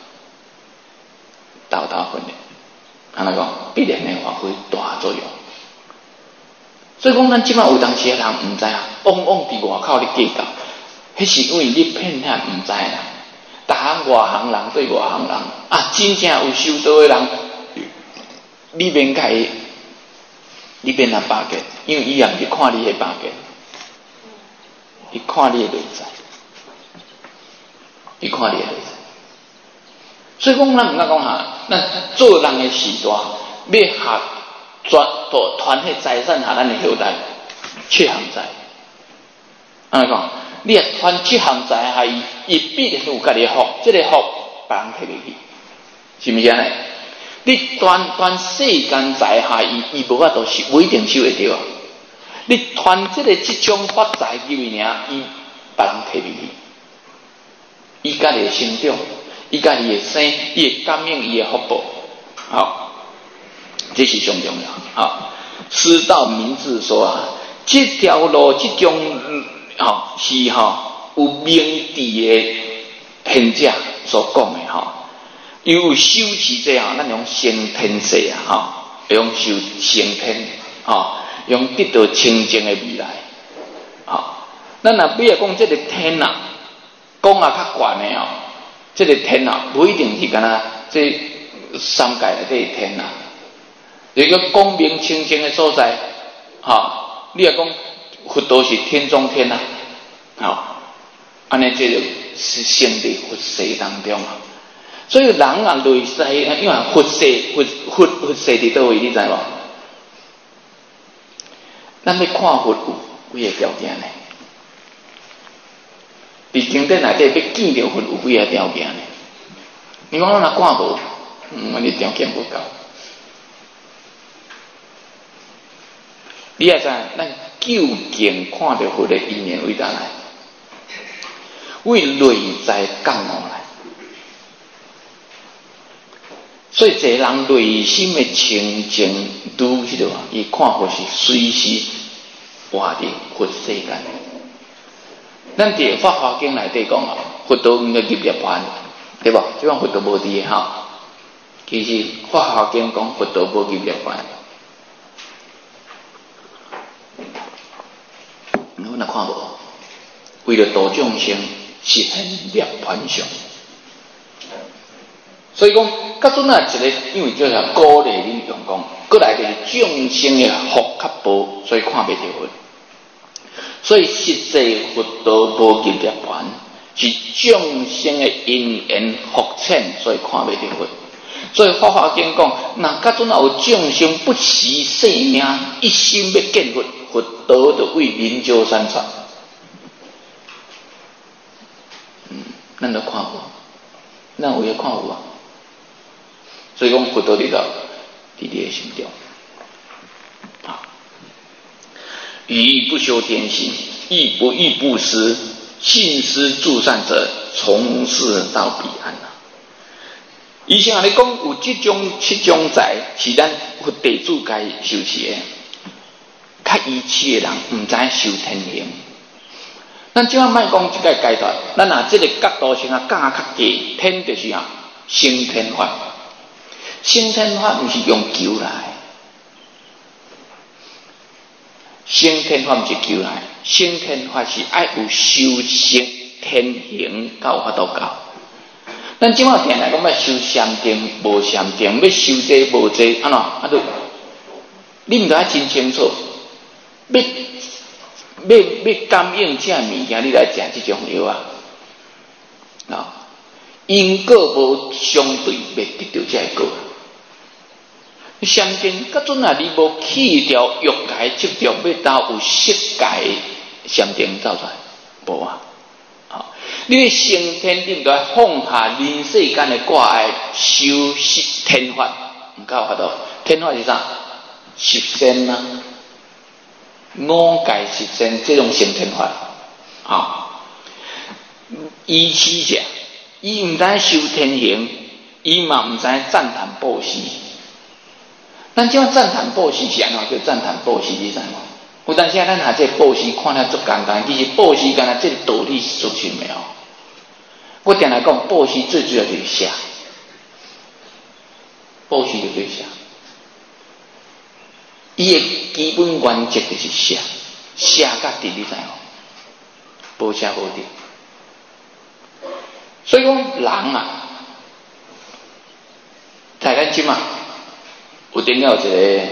大分的，安怎讲？必然会发挥大作用。所以讲，咱即摆有当时的人毋知往伫外口咧计较，迄是因为你骗遐毋知啦。逐项外行人对外行人真正有修道的人，你免甲伊。你变人巴结，因为伊也毋是看你的巴结，伊看你的内在，伊看你的内在。所以讲，咱毋敢讲咱做人的时代，要合传迄财产下咱的后代七项财。安尼讲，你若传七项财下伊必然有家己的福，这个福别人摕袂去，是毋是安尼？你传世间财下伊无法度收，无一定收会到。你传这种发财机会尔，伊别人摕袂去。伊家己的成长，伊家己的生，伊会感应伊的福报。这是上重要。师道明智说这条路这种是有明智的贤者所讲的有修持这咱用先天世会用受升天，用得到清净的未来，咱若比如讲这个天啊，讲较悬的这个天啊，不一定是干那这三界内底天啊，一个光明清净的所在，你若讲佛道是天中天啊，安尼这就是生伫佛世当中啊。所以人啊，类似因为佛世伫倒位，你知无？咱要看佛有几个条件呢？伫经典内底要见到佛有几个条件呢？你讲咱若看无，你条件不够。你也知，咱究竟看到佛的因缘为哪来？为内在觉悟来。所以，一个人内心的清净拄迄落，伊看佛是随时活伫佛世间。咱伫《法华经》内底讲佛道应该入涅槃，对无？即讲佛道无伫的其实《法华经》讲佛道无入涅槃。阮若看无，为了度众生，实现涅槃相。所以讲，较准一个，因为叫做鼓励你用功，过来就是众生的福较薄，所以看袂到佛。所以实际佛道无入涅槃，是众生的因缘福浅，所以看袂到佛。所以《法华经》讲，那较准有众生不惜性命，一心要见佛，佛道就为明照山传。咱都看无，咱有看有啊。所以讲佛道里头，伫你的心中，于不修天心，亦不欲布施，信施助善者，从事到彼岸啊。以前啊，你讲有七种财，是咱佛弟子该修持的。较愚痴的人，唔知修天行。咱即摆莫讲即个阶段，咱若即个角度先教较低，天就是升天法。升天法毋是用求来，升天法毋是求来，升天法是爱有修习天行，才有法度教。咱即摆定来讲要修禅定，无禅定；要修这无这，安怎？你毋知真清楚，要感应这物件，你来食这种药因果无相对，袂得到这个果。禅定，较准你无去掉欲界执着，要到有色界禅定走出来，无你要升天，你就要放下人世间的挂碍，修天法，唔够法度。天法是啥？十善五戒十善，这种升天法。愚痴者，伊唔知修天行，伊嘛唔知赞叹布施。咱即摆赞叹布施是安怎叫赞叹布施？你知无？有当时咱下这布施看了足简单，其实布施干那这个道理是足深的我定来讲，布施最主要就是舍，布施就是舍。伊的基本原则就是舍，舍甲得你知无？无舍无得。所以讲人在咱即马有顶了一个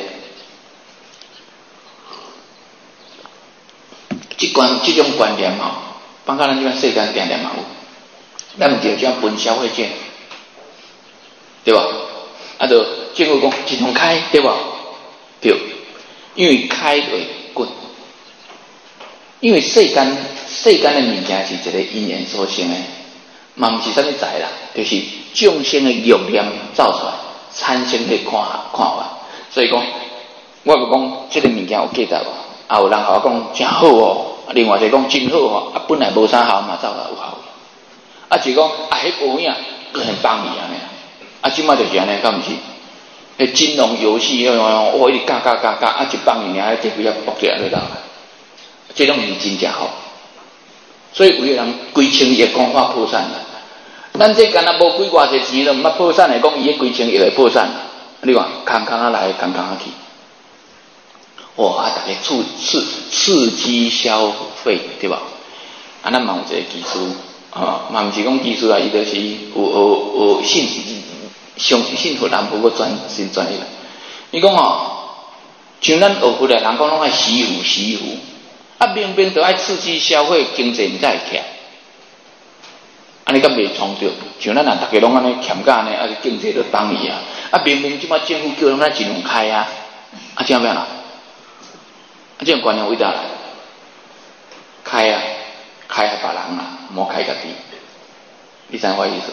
这种观念放到咱即马世间定定嘛有。咱毋就这样分消费券，对吧？就政府讲一通开，对吧？对，因为开会滚，因为世间的物件是一个因缘所生的，嘛毋是啥物财啦，就是众生的欲念造出来，产生的看法。所以讲，我要讲这个物件有价值无？有人甲我讲真好另外一个讲真好本来无啥效嘛，走来有效。就讲迄无影，佫很帮你安尼。即摆就是安尼，敢毋是？迄金融游戏，一直加，一帮你这几下博者去到，这种是真正好。所以有个人规千亿讲法破产啦，咱这干那无几偌济钱都毋捌破产的，讲伊迄规千亿会破产， 你看空空啊来，空空啊去，哇！大家刺激消费，对吧？啊，咱嘛有一个技术嘛毋是讲技术啊，伊就是有幸福人无个专业啦。伊讲像咱学佛的人讲拢爱惜福，啊明明就爱刺激消费，经济毋才会起来。安尼敢袂冲着？像咱大家拢安尼欠甲安尼，经济就当伊啊！明明即摆政府叫咱尽量开啊，这样要哪？这种观念为哪来？开别人啦，莫开家己。你知我意思？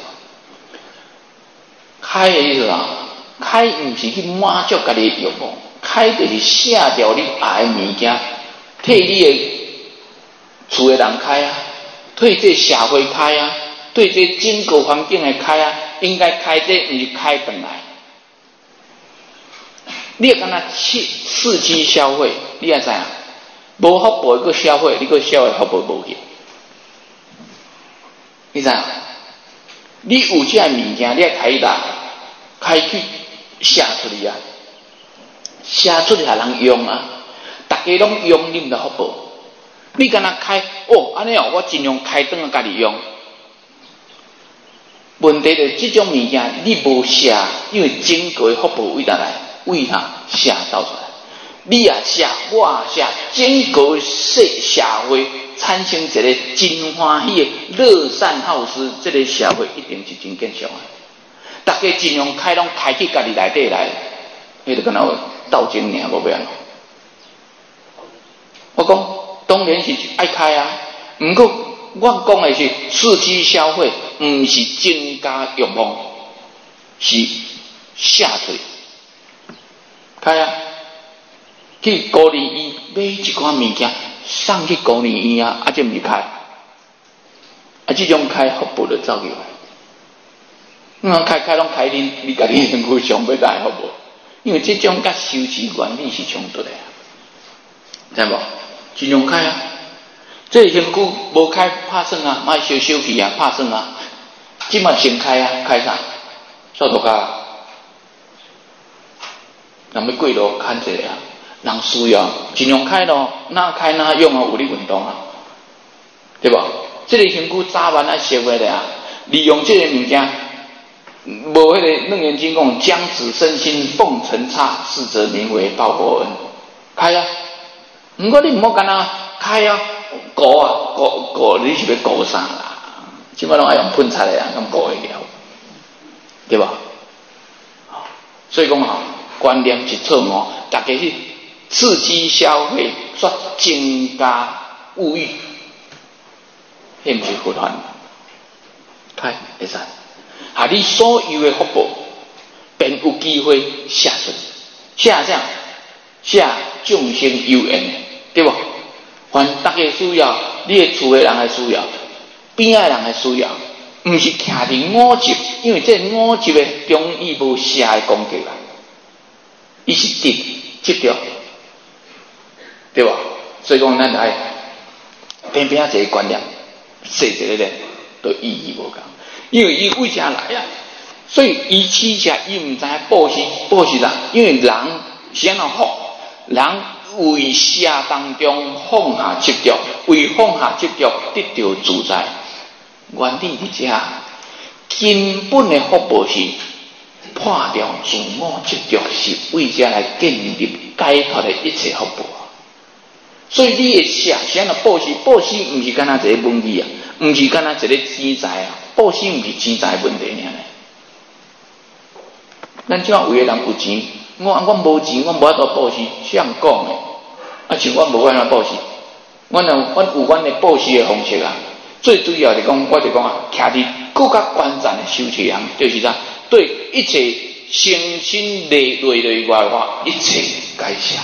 开的意思开毋是去满足家己的欲望，开就是卸掉你爱的物件，替你的厝的人开替这社会开对这整个环境的开应该开这毋是开本来。你要敢若刺激消费，你也知无福报个消费，你个消费福报无去。你知你有这物件，你要开去写出去写出去还人用大家拢用，你毋得福报。你敢若开安尼我尽量开灯家己用。问题就是这种物件你无写，因为整个福报为哪来？为哪写到出来？你也写，我也写，整个社会产生一个真欢喜的乐善好施，这个社会一定是真健康大家尽量开拢开去家己内底来，迄就敢若斗争尔，无要安怎？我讲当然是爱开毋过我讲的是刺激消费，毋是增加欲望，是写出开去孤儿院买一款物件送去孤儿院这毋是开这种开福报就走去开拢开你家己身躯上要大福报，因为这种甲修持原理是冲突的知无？尽量开这身躯无开拍算莫烧去拍算即摆先开开啥？扫涂骹人要过路看者人需要尽量开咯，哪开哪用有你运动对吧？这个身躯早晚熟的利用这个物件，无迄个楞严经讲将子身心奉承差，是则名为报国恩。开不过你唔好干开顾你是要顾啥啦？即摆拢爱用喷漆的咁顾会了，对吧？所以讲观念一错大家去刺激消费，说增加物欲，迄毋是佛法。开会使，你所有的福报，便有机会写出，写啥？写众生有缘的，对不？凡大家需要，你的厝的人的需要，边仔人的需要，毋是徛伫五集，因为这五集的中意无写的功德伊是执着，对吧？所以讲咱来偏偏这个观念，说一个咧，都意义无共，因为伊为啥来所以伊起者伊毋知报是啥，因为人是安怎福，人为社当中放下执着，为放下执着得到自在。原理伫遮，根本的福报是破掉自我执着，是为遮来建立解脱的一切福报。所以你的写是安怎报施？报施毋是干那一个文字毋是干那一个钱财报施毋是钱财问题尔。咱即有的人有钱，我无钱，我无法度报施，谁人讲的？像我无法度报施，我有阮的报施的方式最主要是讲，我就讲徛伫更加关键的修持人，就是啥？对一切身心内外一切改善。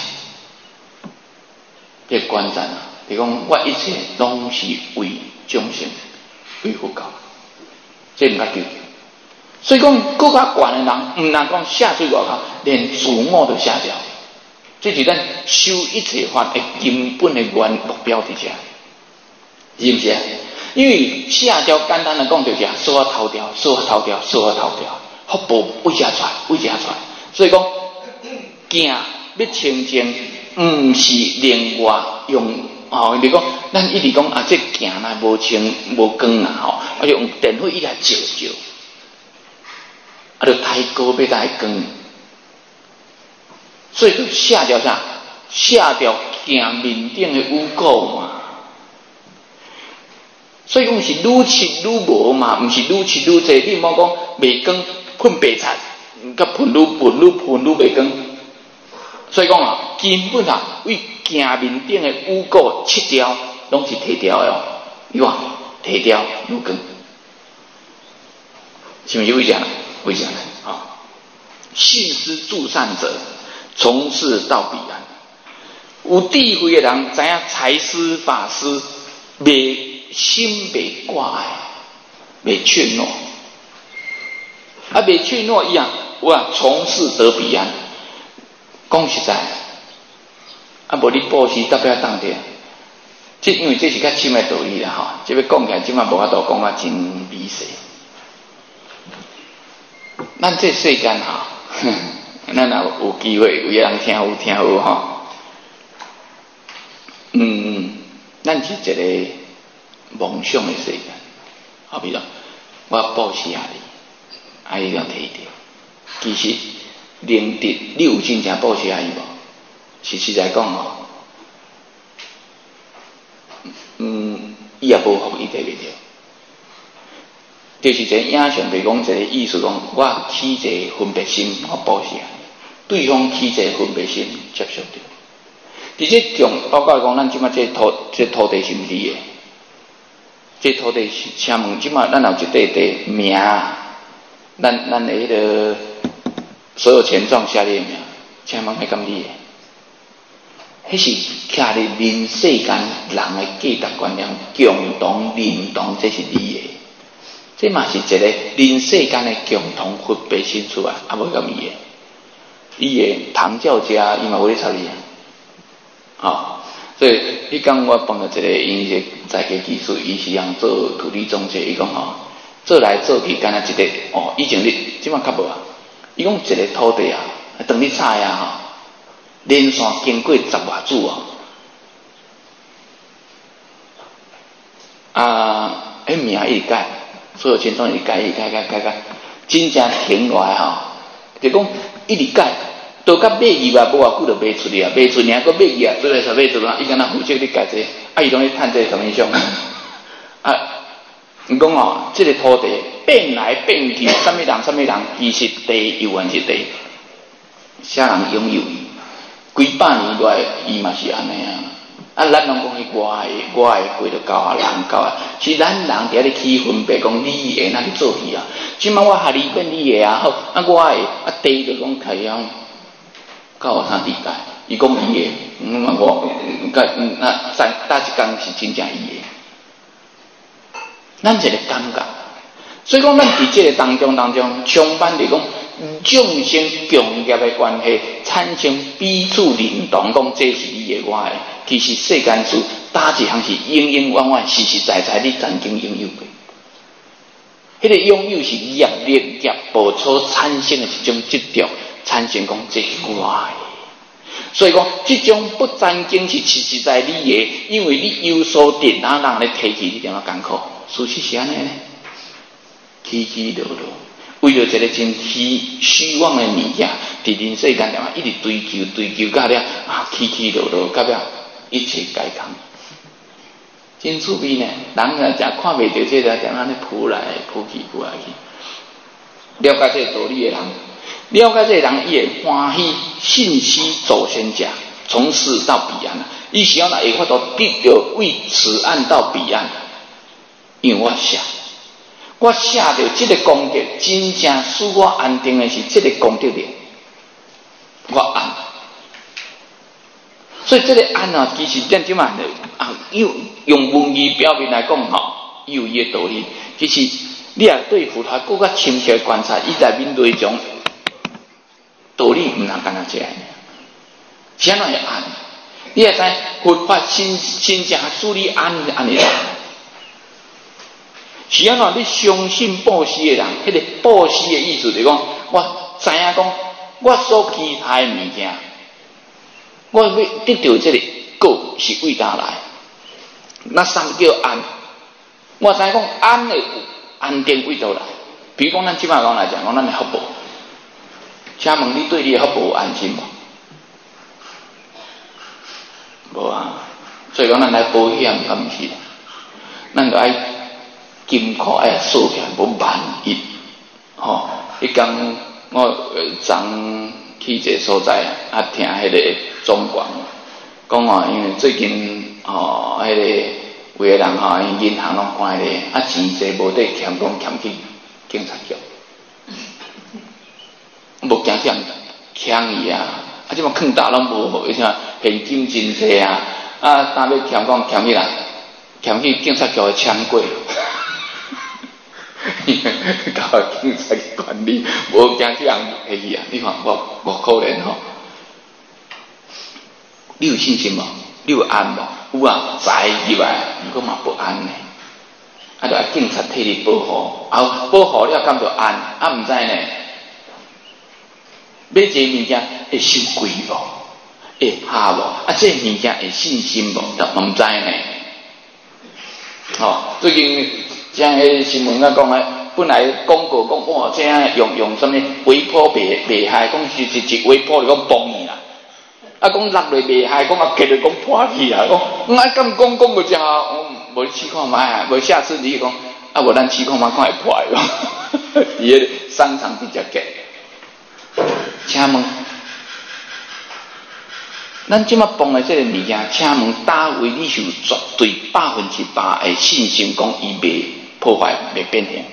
这关键就讲我一切拢是为众生，为佛教，这毋较对。所以讲，更加悬的人，毋能讲写出外口，连自我都写掉。这是咱修一切法的根本的原目标伫遮，是不是？因为写掉简单的讲就是说头条，福报为遮出来， 所以讲行要清净，毋是另外用你讲咱一直讲这行呐无清无光啊就用电火一来照，就太高要来光，所以就下掉啥？下掉行面顶的污垢嘛。所以讲是愈切愈无嘛，毋是愈切愈济。你莫讲袂光喷白菜，甲喷愈袂光。所以讲根本为行面顶的污垢切掉，拢是摕掉的哦。有啊，摕掉愈光，是毋是为啥？为啥信施助善者，从事到彼岸。有智慧的人知影财施法施，心袂挂碍，袂怯懦，袂怯懦一样，从事得彼岸。讲实在，无你布施达标当着，因为这是较深的道理啦这要讲起来，即马无法度讲啊真微细。咱这世间咱若有机会，有人听有咱是一个梦想的世界，好比说，我布施你，你要摕到。其实能得你有真正布施伊无？实在讲伊也无福，伊得袂到。就是一个影像，就是讲一个意思，讲我起一个分别心，我布施对方起一个分别心，接受到。而且包括讲，咱即马这土地是毋是的？这土地是请问，即马咱有一块地名，咱的迄个所有权状下列名，请问迄敢你的？迄是徛伫人世间人的价值观念共同认同，这是你的。这嘛是一个人世间的共同分别心出来，无咁伊的。伊的唐教家，伊嘛有咧操你所以你讲我碰到一个因是在家技术，伊是用做土地中介，伊讲做来做去，干那一个以前你即马较无啊。伊讲一个土地当你采连续经过10外子迄名一直改，所有权状一直改，真正停落来就讲一直改。都甲买去吧，无偌久就卖出去啊，卖出去还佫买去啊，最后才卖出去，伊敢若负责你改这，伊拢咧趁这什么上你讲这个土地变来变去，什么人，其实地永远是地，啥人拥有伊？几百年来，伊嘛是安尼咱拢讲我的过就够人够是咱人伫咧起分别，讲你的哪去做去即摆我下你变你的好，我的地就讲开到有啥地界？伊讲伊的，搭一工是真正伊的，咱一个感觉。所以讲，咱伫这个当中，充满着讲众生共业的关系，产生彼此认同，讲这是你的，我的。其实世间事，搭一项是永永远远、实实在在，你曾经拥有过。迄个拥有是业报所产生的一种执着。产生讲这是我的，所以讲这种不真经是实实在你的，因为你有所得，然后人咧提起你点啊艰苦，事实是安尼呢，起起落落，为了一个真虚妄的物件，伫人世间一直追求到了起起落落，到了一切皆空，真趣味呢。人真看袂到这个点安尼扑来去，了解这个道理的人。了解这个人，伊会欢喜信息走先者，从此到彼岸伊是要哪会法度得到为此岸到彼岸？因为我写到这个功德，真正使我安定的是这个功德力，我安。所以这个安其实咱即嘛用文字表面来讲有伊的道理。其实你也对佛陀更加深刻观察，伊在面对种。道理毋能干那这样，是安怎会安？你会知佛法真正使你安尼啦。是安怎？你相信布施的人，迄个布施的意思就是讲，我知影讲， 我所期待的物件，我要得到这个果是为哪来？那什么叫安？我知讲安的安定为倒来。比如讲，咱即摆讲来讲，讲咱的福报，请问你对你的福报有安心无？无啊。所以讲，咱来保险，敢毋是？咱就爱金库爱锁起来，无万一。吼，迄天我昨去一个所在啊，听迄个总管讲哦，因为最近哦，迄个有个人吼，因银行拢关咧，啊钱济无得欠，讲欠去警察局，无惊抢伊啊！啊，即马囥大拢无，而且现金真济啊！啊，当要欠讲欠去啦，欠去警察局的枪柜。交警察管理，无惊去人下去啊！你看无可能吼。你有信心无？你有安无？有啊，财入来，毋过嘛不安呢。啊，就爱警察替你保护，啊，保护了敢就安，啊，毋知呢。买一个物件会收贵无？会下无？啊，这物件会信心无？就毋知呢。哦，最近像迄新闻啊讲诶，本来广告讲哇，这样用什么微波袂害，讲是一微波就讲崩去啦。啊，讲落来袂害，讲啊，结着讲破去啊，讲啊，敢讲就只好，无试看卖啊，无下次你讲啊，无咱试看卖看会破哟。伊个商场直接结。请问，咱即马放的这个物件，请问大卫你是有绝对100%的信心，讲伊袂破坏、袂变形、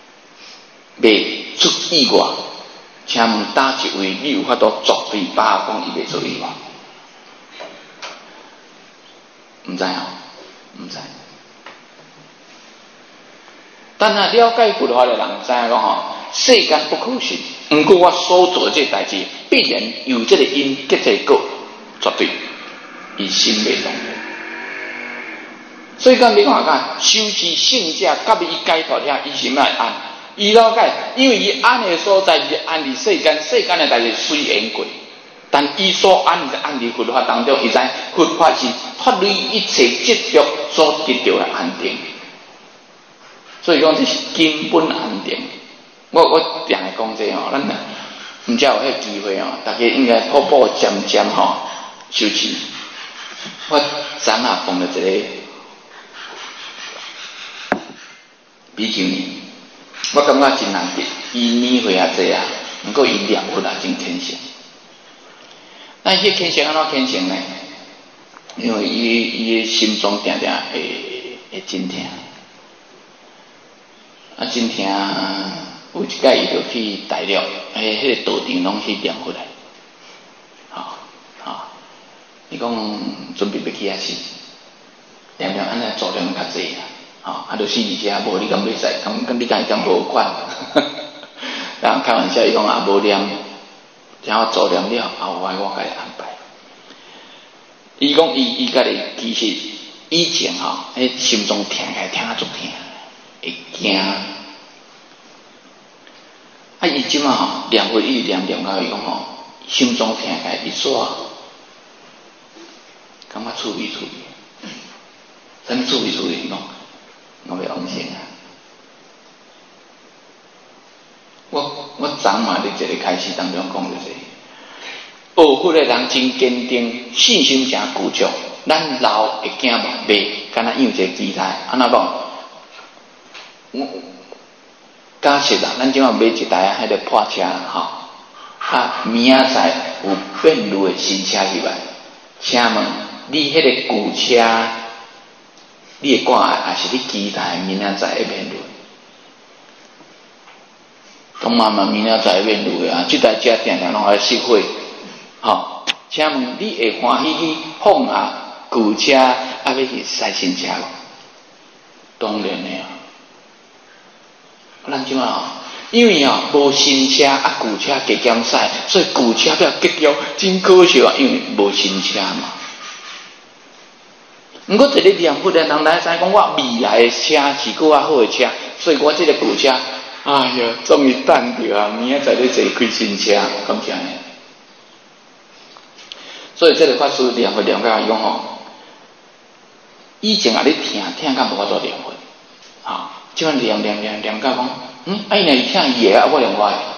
袂出意外？请问大一位你有法度绝对100%讲伊袂出意外？毋知哦，毋知。但若了解佛法的人知影讲吼，世间不可信。毋过我所做这代志，必然有这个因结这个果，绝对伊心袂动。所以讲你看修持圣者，甲伊解脱了，伊心爱安。伊了解，因为伊安的所在是安伫世间，世间的代志虽然过，但伊所安是安伫佛法当中，伊知佛法是脱离一切执着所得到的安定。所以讲这是根本安定。我定会讲这吼，咱毋知有迄个机会哦，大家应该步步渐渐吼修持。我昨下碰到一个比丘尼，我感觉真难得，伊年岁也济啊，毋过伊念佛也真虔诚。那迄虔诚安怎虔诚呢？因为伊心中定定会真疼，啊真疼。有一届伊就去大陆，迄个道场拢去念佛来，伊讲准备要去遐死，念安尼做量较济啊，就死伫遮，无你敢袂使，敢你敢会敢无款？人开玩笑，伊讲啊无念，然后做念了，后摆我甲伊安排。伊讲伊家己其实以前迄心中疼起来，疼啊足疼，会惊。啊！伊即马念佛念到伊讲心中疼起来，伊煞感觉趣味。啥物趣味？伊讲我袂往生啊！我昨嘛伫一个开始当中讲着这，学佛的人真坚定，信心真固着。咱老会惊无？袂，敢若养一个机台，安那讲？假设啦，咱即马买一台迄个破车啦，明仔载有变路的新车入来，请问你迄个旧车，你会挂还是你期待明仔载会变路？当然嘛，明仔载会变路的啊！即台车定定拢爱熄火，请问你会欢喜去放下旧车，要去驶新车无？当然的啊！咱即马因为无新车旧车加减驶，所以旧车要结交真可惜啊！因为无新车嘛。毋过一个念佛的人来知讲，我未来的车是更较好的车，所以我这个旧车哎呀，终于等到啊，明仔载咧坐开新车，咁样呢。所以这个法师念佛念到讲吼，以前啊咧听到无法度念佛，啊，即阵念到讲，哎呀，伊听伊的啊，我念我的，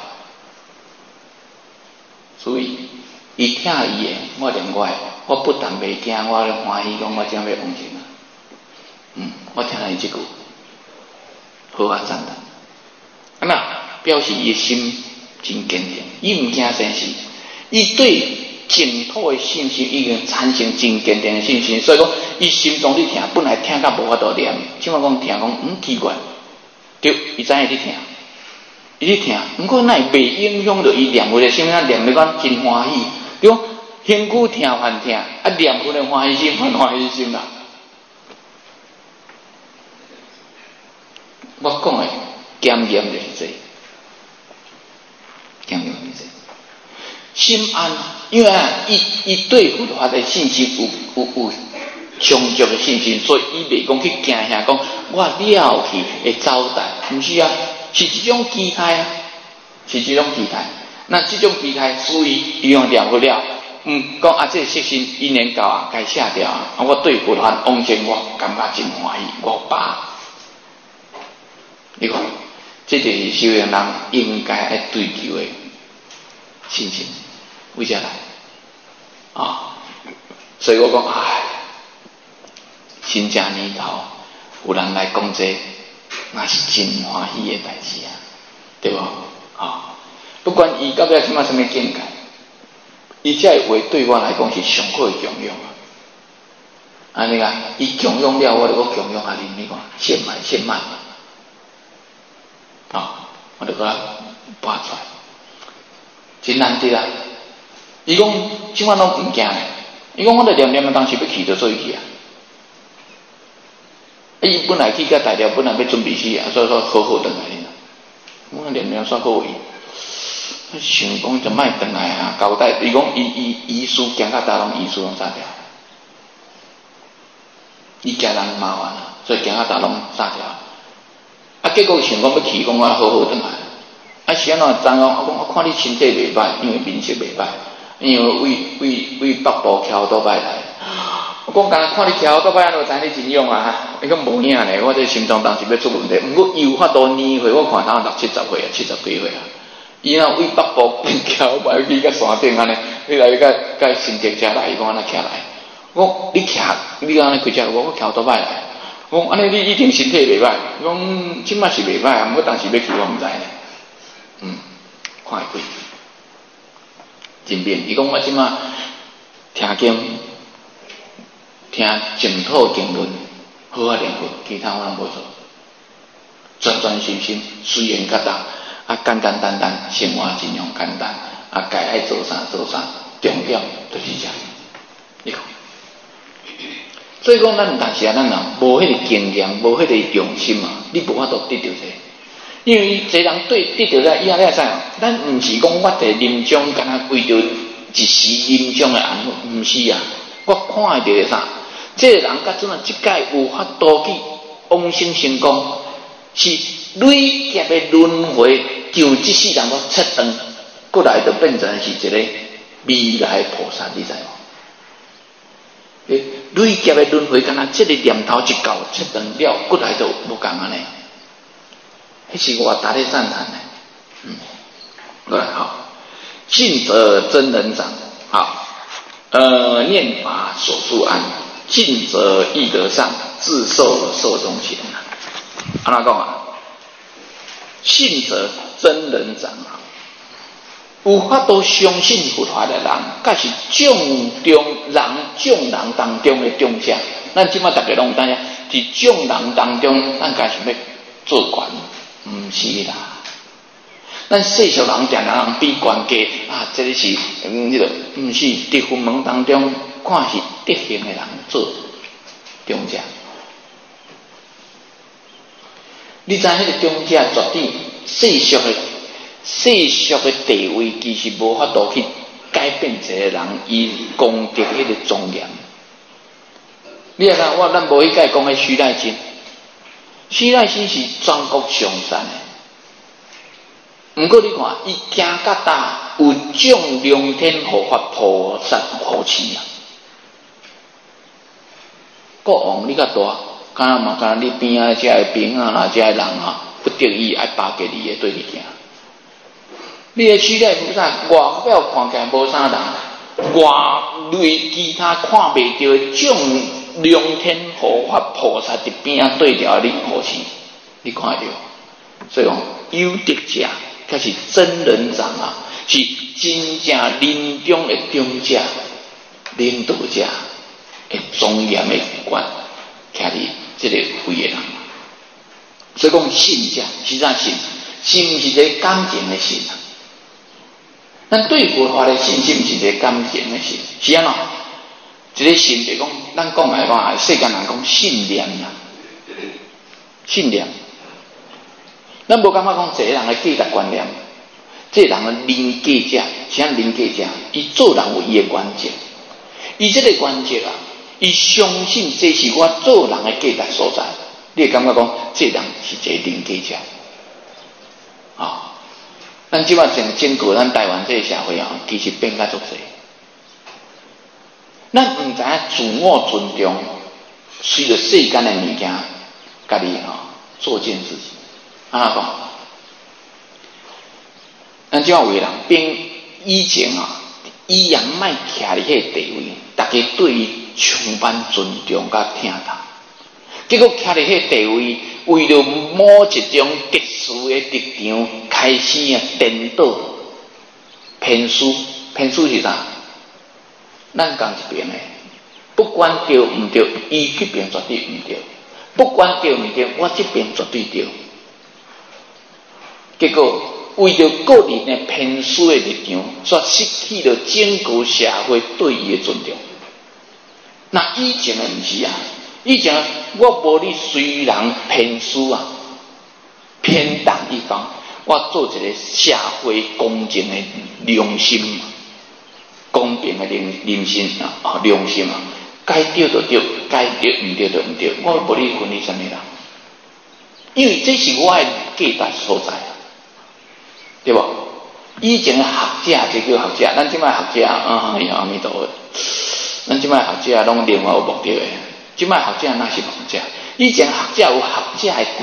所以伊听伊的，我念我的，我不但袂惊，我咧欢喜讲我将要往前啊。我听了伊即句，好啊赞叹。那表示伊心真坚定，伊唔惊生死，伊对净土的信心已经产生真坚定的信心，所以讲伊心中咧听，本来听到无法度念，即摆讲听讲，奇怪，对，伊知影咧听，伊咧听，不过那袂影响到伊念佛的心，那念咧讲真欢喜，对，身躯听还听，啊念佛的欢喜心还欢喜心啦。我讲的检验就是这个，检验就是这个。心安，因为伊对佛法的信心有充足的信心，所以伊袂讲去惊吓，讲我了去会招待，不是啊，是一种期待啊，是一种期待。那这种期待，所以伊用念佛了，讲啊，这个色心一年到啊，该下掉啊，我对佛法往前我感觉真欢喜，我把。你看，这就是修行人应该爱追求的心情，为啥来？所以我讲，新正年头有人来讲这，那是真欢喜的代志啊，对不？不管伊到底什么见解，伊这话对我来讲是上好的供养啊。安尼啊，伊供养了，我就搁供养下你，你看，现卖。我就给他拔出来，真难得啊！伊讲，即摆拢唔惊咧。伊讲，我哋念当时要去就做去啊。伊本来去甲大寮，本来要准备去啊，所以说好回来呢。我念煞好伊，想讲就莫回来啊，交代。伊讲，遗书行到大拢遗书拢杀掉，伊家人麻烦啊，所以行到大拢杀掉。结果想讲要去，讲我好回来。是安怎？昨讲我看你身体袂歹，因为面色袂歹，因为为北部桥倒摆来。我讲刚看你桥倒摆，安怎知你真勇啊？伊讲无影咧，我这心脏当时要出问题，不过有法度年岁，我看他60、70岁啊，70几岁啊。伊若为北部桥摆去甲山顶安尼，你来甲身体车来，伊讲安怎徛来？我你徛，你安尼开车，我桥倒摆来。讲安尼你一定身体袂歹，讲即摆是袂歹啊，我当时要去我毋知呢。看会几，真变。伊讲我即摆听经，听净土经论，好啊念佛，其他我拢无做，专心，虽然较重，简单，生活尽量简单，该爱做啥，重要就是这样。你看。所以讲，但是咱人无迄个经验，无迄个用心啊，你无法度得到这。因为一人对得到了以后，你知影，咱毋是讲我伫临终，敢若为着一时临终的安乐，毋是啊。我看得到啥？这个人甲真啊，即届有法度去往生成功，是累劫的轮回，就即世人都切断，过来就变成是一个未来菩萨，你知无？累劫的轮回，敢若这个念头一到切断了，过来就无共安尼。迄是我大力赞叹的。过来好，信则真人长，好，念法所住安，信则易得上，自受寿终前。安怎讲啊？信则真人长啊！有法度相信佛法的人，才是众人当中的中者。咱即摆大家拢有知影，伫众人当中，咱该想要做官，毋是啦。咱世俗人定人比官家啊，这个是迄个，毋是伫佛门当中看是德行的人做中者。你知迄个中者绝对世俗的地位，其实无法度去改变一个人伊功德迄个庄严。你看咱无迄届讲的徐乃真是全国上善的， 毋过你看，伊行到大有种龙天护法菩萨护持啊。国王你较大，敢若嘛？敢若你边啊，遮个兵啊啦，遮个人啊，不得已爱巴结你的对你行。你的躯体菩萨外表看起来无啥人，外类其他看袂到的种龙天护法菩萨伫边啊对调你护持，你看到？所以讲有德者，才是真人长啊，是真正临终的长者、领导者的庄严的官，徛伫这个位的人。所以讲信者是啥信？信是一个感情的信啊。咱对佛法的信心是一个感情的信，是安怎？一个信就是讲，咱讲来讲，世间人讲信念啊，信念。咱无感觉讲，一个人的价值观念，这个人的人格者，啥人格者？伊做人有伊的原则，伊这个原则啊，伊相信这是我做人的价值所在。你会感觉讲，这个人是一个人格者啊。咱即摆整个咱台湾这个社会啊，其实变甲足济。咱毋知影自我尊重，随着世间的物件，家己做件事情。安怎讲？咱即摆有个人，并以前啊，依然卖徛伫迄个地位，大家对伊充满尊重甲疼痛。结果徛伫迄个地位，为了某一种特殊的立场，开始颠倒偏私。偏私是啥？咱讲一边的，不管对毋对，伊这边绝对毋对；不管对毋对，我这边绝对对。结果为了个人的偏私的立场，所失去了整个社会对伊的尊重。那以前的毋是啊。以前我无你随人偏私啊，偏袒一方，我做一个社会公正的良心，公平的良心啊，良心啊，该对就对，该对毋对就毋对，我无你分你什么人，因为这是我的价值所在啊，对无？以前的学者就叫学者，咱即摆学者啊，阿弥陀佛，咱即摆学者拢另外有目的的。即摆学者那是学者，以前学者有学者的骨，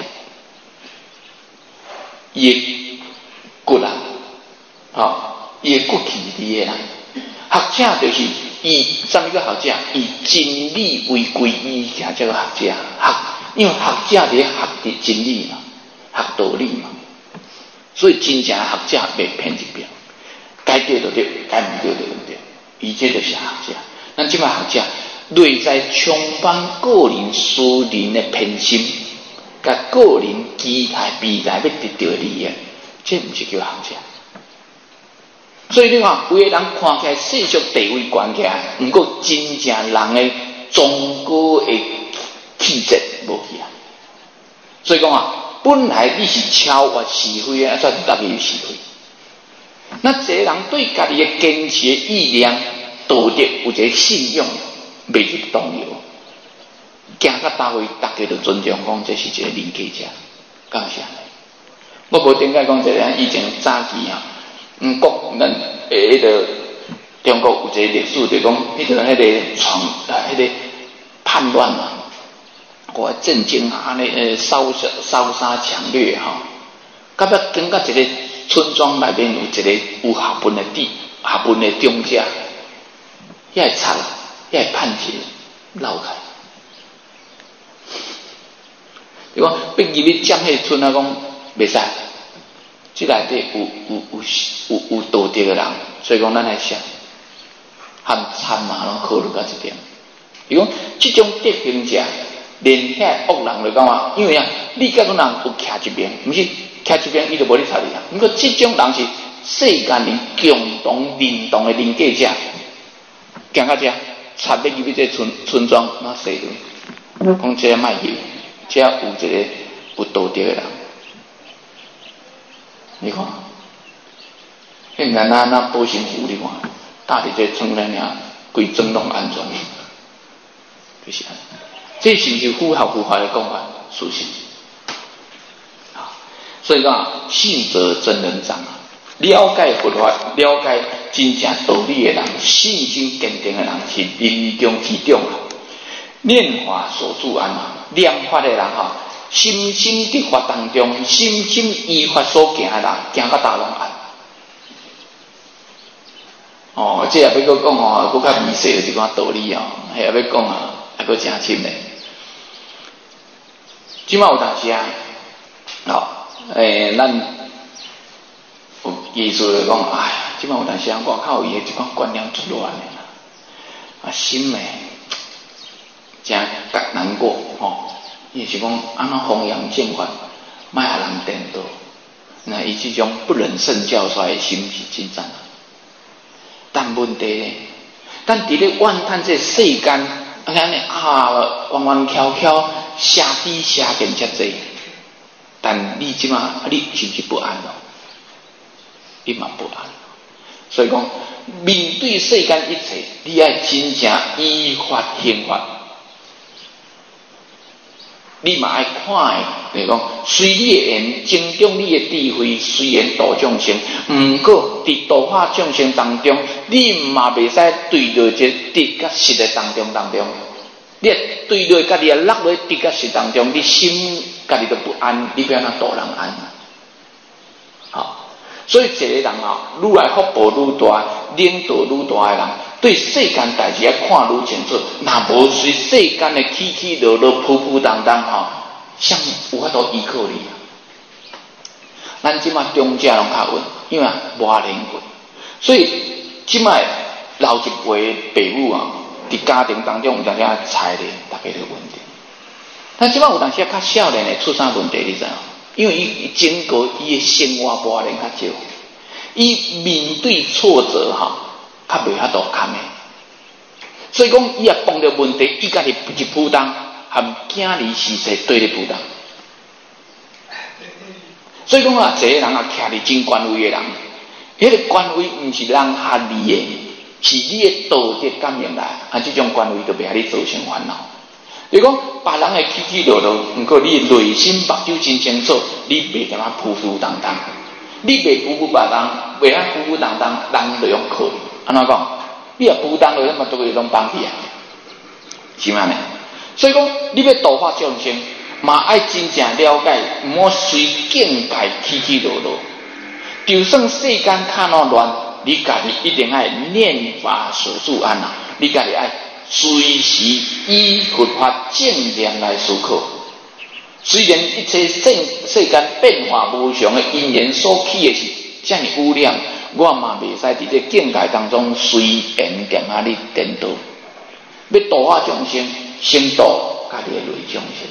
伊的骨啊，伊的骨气伫个啦。学者就是以什么叫学者？以真理为归依，才叫做学者。因为学者伫学的真理嘛，学道理嘛，所以真正的学者袂偏一边，该对就对，该毋对就毋对，伊这就是学者。咱即摆学者。内在充满个人私人的偏心，甲个人期待未来要得到的利益，这毋是叫学者。所以你看，有个人看起来世俗地位悬起来，毋过真正人的宗高的气质无去啊。所以讲啊，本来你是超越是非的，怎搭去是非？那这个人对家己的坚持的意念、道德有一个信用。袂去动摇，行到大位，大家就尊重讲，这是一个人格者，敢是安尼？我无顶解讲一个，以前早期啊，咱迄个中国有一个历史，就讲迄个迄个叛乱啊，或战争啊，安尼烧杀抢掠哈，到尾经过一个村庄内面有一个有学问的长者，遐会插。遐会判决绕开，你讲逼入去占迄村啊，讲袂使，即内底有道德的人，所以讲咱来想，含参嘛，拢考虑到一点。伊讲即种德行者，连遐恶人就讲啊，因为啊，你甲种人有徛一边，毋是徛一边，伊就无咧睬你啊。毋过即种人是世间人共同认同的人格者，行到遮。插要入去这村庄，那谁的？讲这卖油，这有一个有道德的人，你看，现在那保险服，你看，搭伫这村内尔，规村拢安全，就是安。这是不是符合佛法的讲法？属实。 所以讲信则真人长啊，了解佛法、了解真正道理的人，信心坚定的人是人中之长啊。念法所住安啊，念法的人哈，心心伫法当中，心心依法所行的人，行到大拢安。哦，这也要佮讲哦，佮较微细的一寡道理哦，还要讲啊，还佮真深嘞。即摆有当时啊，咱有意思就讲，哎，即摆有当时啊，外口伊的即款观念出乱的啦，啊，心诶，真难过哦。伊是讲安怎弘扬正法，莫互人颠倒。那伊即种不忍圣教出来的心是真赞。但问题呢，咱伫咧怨叹这世间，安尼弯弯翘翘，写低写见遮济，但你即马你是不是不安咯？你嘛不安。所以讲，面对世间一切，你要真正依法行法。你嘛爱看的，就是讲，随你的言增长你的智慧，随缘度众生。毋过伫度化众生当中，你嘛袂使对着这得甲失的当中，你对着家己落落得甲失当中，你心家己都不安，你要安怎度人安？好，所以一个人啊，愈来福报愈大，领导愈大的人。对世间代志要看愈清楚，若无随世间的起起落落、浮浮荡荡吼，啥有法度依靠你啊？咱即马中者拢较稳，因为无能稳，所以即马老一辈的父母啊，伫家庭当中有当时财力大家都稳定。但即马有当时较少年的出啥问题，你知影？因为伊整个伊的生活磨练较少，伊面对挫折哈。较袂遐多堪的，所以讲伊也碰到问题，伊家己一负担，含囝儿逝世对咧负担。所以讲啊，一个人啊，徛伫真权威的人，迄个权威毋是人下你的，是你的道德感应来，啊，这种权威就袂互你造成烦恼。就是讲别人的起起落落，毋过你内心目睭真清楚，你袂点啊浮浮荡荡，你袂浮浮荡荡，袂啊浮浮荡荡，人就用靠你。安怎讲？你若负担落，那么都会拢放弃啊，是嘛呢？所以讲，你要度化众生，嘛爱真正了解，毋好随境界起起落落。就算世间较乱，你家己一定爱念法所住安啊！你家己爱随时依佛法正念来思考。虽然一切世间变化无常的因缘所起的是这么污染。我嘛袂使伫这境界当中随缘点啊！你颠倒，要度化众生，先度家己的内众生。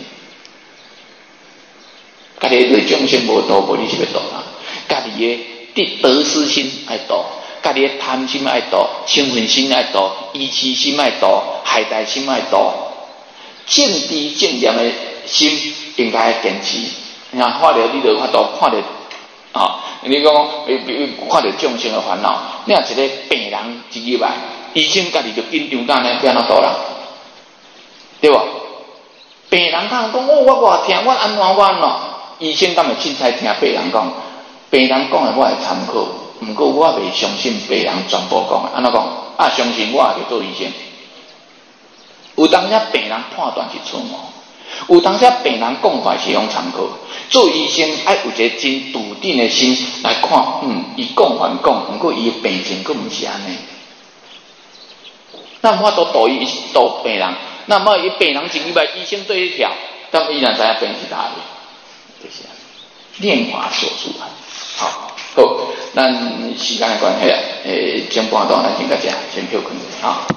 家己的内众生无度，无你是要度啊！家己的得失心爱度，家己的贪心爱度，嗔恨心爱度，依痴心爱度，害大心爱度，正知正念的心应该坚持。你看，看到你就法度，看到啊。你讲，看到众生的烦恼，你若一个病人一入来，医生家己就紧张到呢，要安怎度人，对无？病人讲哦，我偌疼，我安怎，医生敢会凊彩听病人讲，病人讲的我会参考，毋过我袂相信病人全部讲的，安怎讲？啊，相信我就做医生。有当时病人判断是错误。有当时病人讲法是用参考，做医生爱有一个真笃定的心来看，伊讲还讲，不过伊的病情佫毋是安尼。咱无法度度病人，那么伊病人一入来，医生对伊跳，但伊若知影病是哪里，就是念法所住啊。好，咱时间的关系啊，前半段咱先到这，先休困啊。